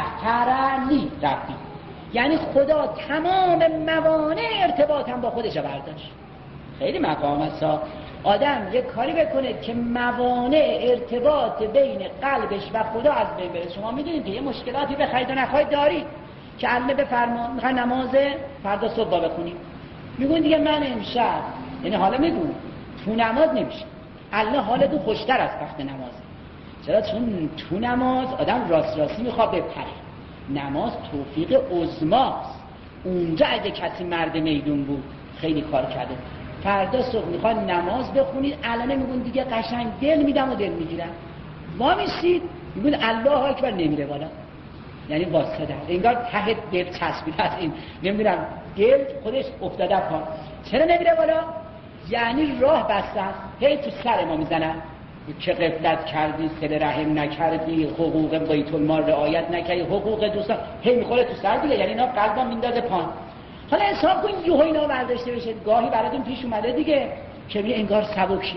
غفرنی ربی، یعنی خدا تمام موانع ارتباطم با خودش برداشت. خیلی مقام است آدم یک کاری بکنه که موانع ارتباط بین قلبش و خدا از بین بره. شما میدونید که یه مشکلاتی به خرید و نخواهید دارید که الله بفرما میخوای نماز فردا صبح بخونید، میگون دیگه من امشب، یعنی حالا میگون تو نماز نمیشه، الله حالتون خوشتر از وقت نماز. چرا؟ چون تو نماز آدم راست راستی میخواد بپره. نماز توفیق عظماست. اونجا اگه کسی مرد میدون بود خیلی کار کرده. فردا صبح میخواد نماز بخونید، الان میگون دیگه قشنگ دل میدم و دل میگیرم، ما میشید میگون الله اکبر، نمیره بالا، یعنی واسطه انگار ته دل چسبیده است. این نمیدونم دل خودش افتاده پا. چرا نمیره بالا؟ یعنی راه بسته است، هی تو سر ما میزنن که غفلت کردی، صله رحم نکردی، حقوق بیت المال رعایت نکردی، حقوق دوستان، هی میخوره تو سر دیگه، یعنی اینا قلبم میندازه پان. حالا حساب کن یهو اینا برداشته بشه. گاهی براتون پیش اومده دیگه که میگه انگار سبکی.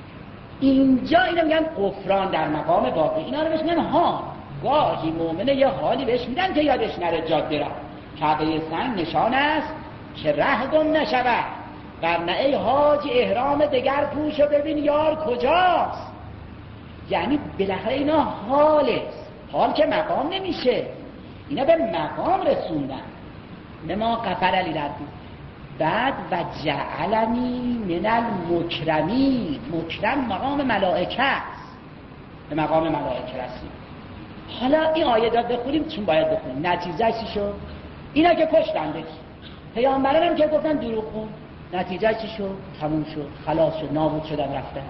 اینجا اینا میگن غفران در مقام واقعی. اینا رو بهش میگن ها. گاهی مؤمنه یه حالی بهش میدن که یادش نره جاده را. کعبه سنگ نشان است که ره گم نشود، ورنه ای حاجی احرام دگر پوش و ببین یار کجاست. یعنی بالاخره اینا حال که مقام نمیشه، اینا به مقام رسوندن. به ما غفر لی ربی. بعد و جعلنی من المکرمین. مکرم مقام ملائکه است، به مقام ملائکه رسید. حالا این آیه داد بخونیم چون باید بخونیم. نتیجه چی شد؟ اینا که کشتندش، پیامبران هم که گفتن دروغ خون، نتیجه چی شد؟ تموم شد، خلاص شد، نابود شدن، رفتن.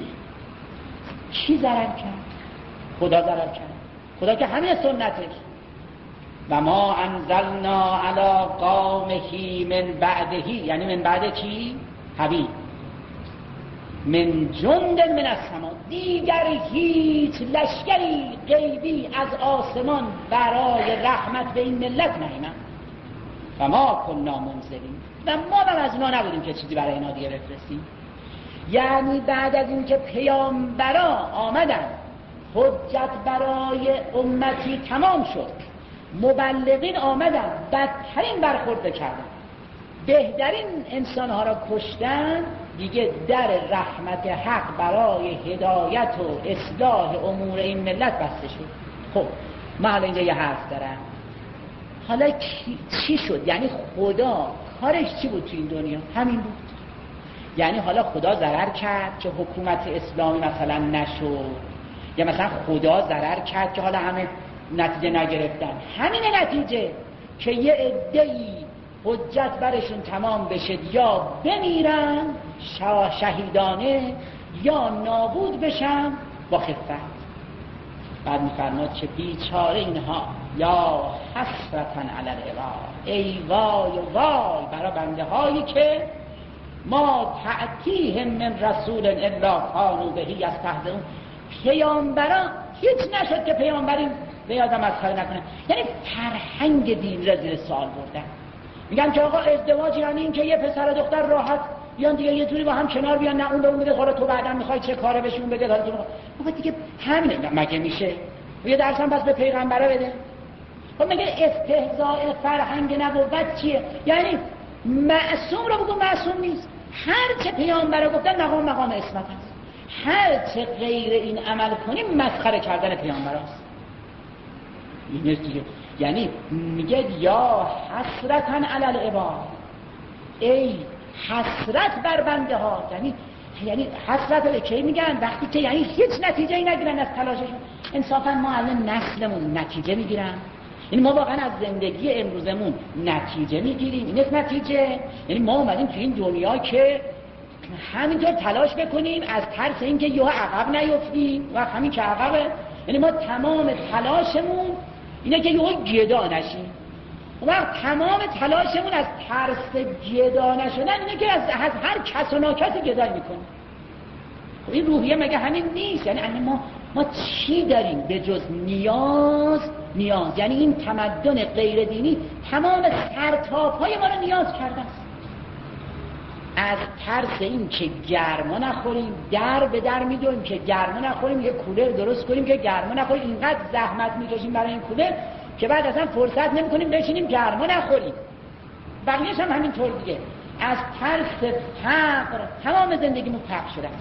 کی ضرر کرد؟ خدا ضرر کرد. خدا که همه سنتش. و ما انزلنا علی قومه من بعده، یعنی من بعد کی؟ حبیب. من جند من السما، دیگر هیچ لشکری غیبی از آسمان برای رحمت به این ملت نیامد و ما کنا منزلین، و ما هم از اینا نبودیم که چیزی برای اینا دیگه بفرستیم. یعنی بعد از این که پیامبرا آمدن، حجت برای امتی تمام شد، مبلغین آمدن، بدترین برخورد کردن، بهترین انسانها را کشتن، دیگه در رحمت حق برای هدایت و اصلاح امور این ملت بسته شد. خب من حالا اینجا یه حرف دارم، حالا چی شد؟ یعنی خدا کارش چی بود تو این دنیا؟ همین بود. یعنی حالا خدا ضرر کرد که حکومت اسلامی مثلا نشد، یا مثلا خدا ضرر کرد که حالا همه نتیجه نگرفتن. همین نتیجه که یه عده‌ای حجت برشون تمام بشه، یا بمیرن شهیدانه یا نابود بشن با خفت. بعد می‌فرماد که بیچاره اینها، یا حسرتاً علی العباد، ای وای و وای برای بنده هایی که ما تأتیهم من رسول الا کانوا به یستهزئون. پیامبران هیچ نشد که پیامبرین به یادم از کار نکنه. یعنی فرهنگ دین را زیر سوال بردن. میگم که آقا ازدواج یعنی این که یه پسر و دختر راحت بیان دیگه یه جوری با هم کنار بیان، نه اون به اون بده حالا تو بعداً میخوای چه کاره بهشون بده، حالا تو بابا دیگه همینه. مگه میشه یه درس هم بس به پیغمبرا بده؟ خب مگه استهزاء فرهنگ نبوت چیه؟ یعنی معصوم رو بگو معصوم نیست. هر چه پیامبرا گفتن مقام عصمت است، هر چه غیر این عمل کنیم مسخره کردن پیامبراست. این دیگه یعنی میگه یا حسرتاً علی العباد، ای حسرت بر بنده ها. یعنی حسرت به کی میگن؟ وقتی که یعنی هیچ نتیجه ای نگیرن از تلاششون. انصافا ما الان نسلمون نتیجه میگیرن؟ یعنی ما واقعا از زندگی امروزمون نتیجه میگیریم؟ این است نتیجه. یعنی ما اومدیم تو این دنیا که همینطور تلاش بکنیم از ترس اینکه یه عقب نیفتیم و همین که عقبه. یعنی ما تمام تلاشمون اینه که یه گدا نشیم. وقت تمام تلاشمون از ترس گدا نشدن اینه که از هر کس و ناکسی گدایی میکنیم. خب این روحیه مگه همین نیست؟ یعنی ما چی داریم به جز نیاز؟ یعنی این تمدن غیر دینی تمام سرتاپ‌های ما رو نیاز کرده است. از ترس این که گرما نخوریم در به در میدونیم که گرما نخوریم، یه کولر درست کنیم که گرما نخوریم. اینقدر زحمت میکشیم برای این کولر که بعد اصلا فرصت نمیکنیم بشینیم گرما نخوریم. بقیه‌اش هم همینطور دیگه. از ترس فقر تمام زندگیمون فقر شده.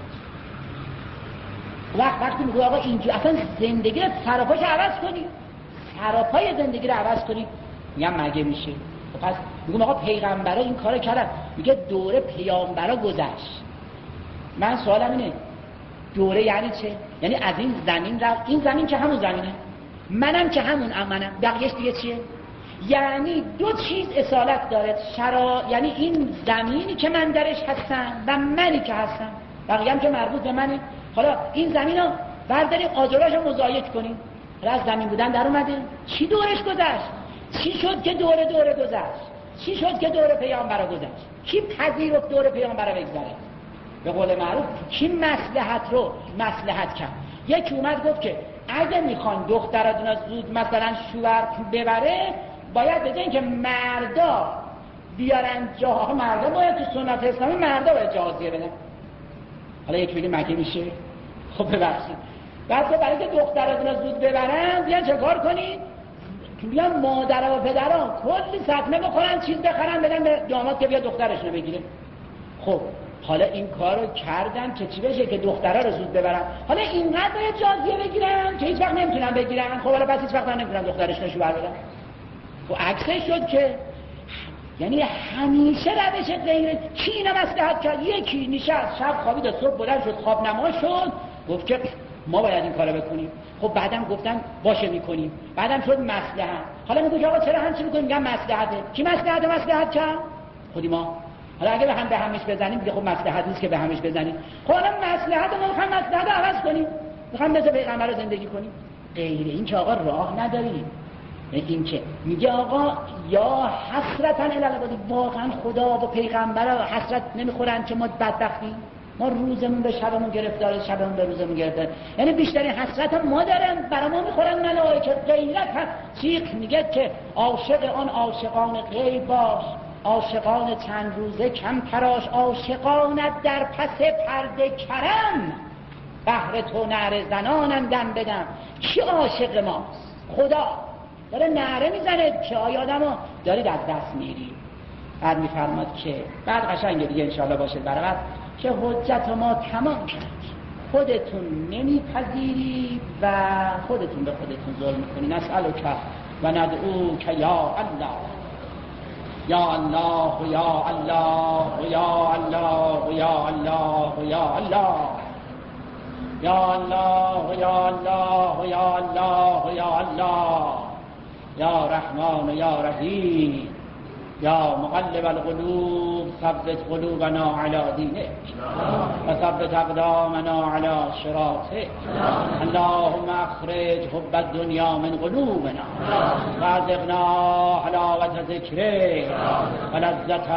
وقتی میگه آقا اینجا اصلا زندگی رو سراپاش عوض کنیم، سراپای زندگی رو عوض کنیم، میگم مگه میشه؟ پس میگم آقا پیغمبرا این کارو کردن. میگه دوره پیامبرا گذشت. من سوالم اینه دوره یعنی چه؟ یعنی از این زمین رفت، این زمین که همون زمینه، منم که همون منم، بقیه‌اش دیگه چیه؟ یعنی دو چیز اصالت داره، یعنی این زمینی که من درش هستم و منی که هستم، بقیه هم که مربوط به منه. حالا این زمینو برداریم آجراشو مزایج کنیم، از زمین بودن در اومده. چی دورش گذشت؟ چی شد که دوره گذشت؟ چی شد که دوره پیامبرا گذشت؟ کی پذیرفت دوره پیامبرا بگذره؟ به قول معروف کی مصلحت رو مصلحت کرد؟ یکی اومد گفت که اگه میخوان دختراتون زود مثلا شوهر ببره، باید بگن که مردا بیارن جاها، مردا باید تو سنت اسلامی مردا باید جهازیه بدن. حالا یک بگه مگه میشه؟ خب ببخشید، بعد برای که دختراتون زود ببرن بیان چه کار کنید؟ بیان مادرها و پدرها کلی صدمه بخورن، چیز بخرن بدن به داماد که بیا دخترش رو بگیره. خب حالا این کارو کردن که چی بشه؟ که دخترها رو زود ببرن. حالا اینقدر باید جازیه بگیرن که هیچ وقت نمیتونن بگیرن. خب حالا پس هیچ وقت نمیتونن دخترش رو بر بدن. خب عکسش شد که یعنی همیشه روش غیر کی اینا مصلحت کرد. یکی نشست شب خوابید، صبح بلند شد، خواب نما شد، گفت که ما باید این کارو بکنیم. خب بعدم گفتن باشه میکنیم، بعدم شد مصلحت. حالا میگه آقا چرا همچین میکنیم؟ میگم مصلحته. کی مصلحت کرد؟ خودی ما. حالا اگه به همش بزنیم دیگه خب مصلحت نیست که به همش بزنیم. خب حالا مصلحت ما میخوایم مصلحت رو عوض کنیم، میخوایم مثل پیغمبر رو زندگی کنیم. غیر این که آقا راه نداریم. این که میگه آقا یا حسرتاً الی العباد، واقعا خدا و پیغمبر حسرت نمیخورن که ما بدبختیم؟ ما روزمون به شبمون گرفتاره، شبمون به روزمون گرفتاره. یعنی بیشترین حسرت ما دارن، برای ما میخورن ملائکه. غیرت هست. سیخ میگه که عاشق آن عاشقان غیب باش، عاشقان چند روزه کم تراش، عاشقانت در پس پرده کرم، بهر تو نعره زنانم دم بدم. کی عاشق ماست؟ خدا داره نعره میزنه که آیا آدمو دارید از دست میری. بعد میفرماد که بعد قشنگه دیگه انشاءالله باشه برابر که حجت ما تمام کرد، خودتون نمیپذیری و خودتون به خودتون ظلم میکنی. نسألک و ندعوک یا الله، یا الله یا الله یا الله یا الله یا الله یا الله یا الله یا الله یا الله یا رحمان یا رحیم یا مقلب القلوب ثبت قلوبنا علی دینک و ثبت اقدامنا علی صراطک. اللهم اخرج حب الدنیا من قلوبنا و ارزقنا حلاوت ذکرک و لذت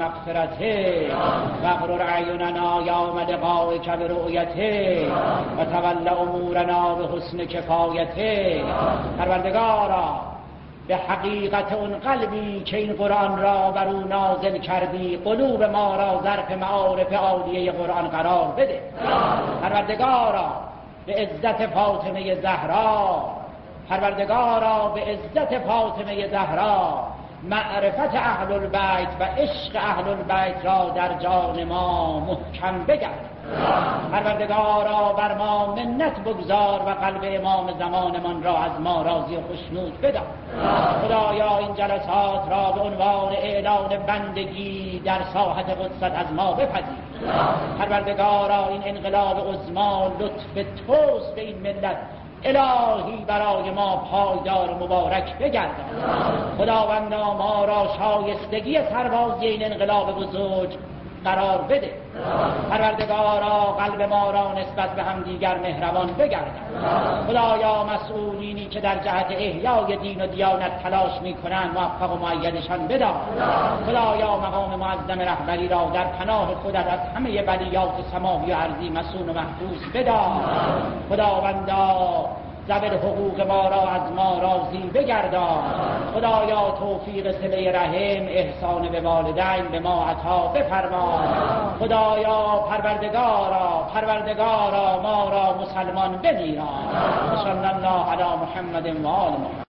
مغفرتک و اغرر اعیننا یوم لقائک برؤیتک و تول امورنا بحسن کفایتک. پروردگارا به حقیقت اون قلبی که این قرآن را بر او نازل کردی قلوب ما را ظرف معارف عالیه قرآن قرار بده. پروردگارا به عزت فاطمه زهرا، پروردگارا به عزت فاطمه زهرا معرفت اهل البیت و عشق اهل البیت را در جان ما محکم بگرد. پروردگارا بر ما منت بگذار و قلب امام زمانمان را از ما راضی و خوشنود بدار. خدایا این جلسات را به عنوان اعلان بندگی در ساحت قدست از ما بپذیر. پروردگارا این انقلاب عظما لطف توست به این ملت، الهی برای ما پایدار مبارک بگردان. خداوندا ما را شایستگی سربازی این انقلاب بزرگ قرار بده. پروردگارا قلب ما را نسبت به هم دیگر مهربان بگردان. خدایا مسئولینی که در جهت احیای دین و دیانت تلاش میکنند موفق و مؤیدشان بدار. خدایا مقام معظم رهبری را در پناه خودت از همه بلیات سماوی و ارضی مصون و محفوظ بدار. خداوندا زبر حقوق ما را از ما راضی بگردان. خدایا توفیق صله رحم، احسان به والدین به ما عطا بفرما. خدایا پروردگارا ما را مسلمان بمیران. صلی الله علی محمد و آل محمد.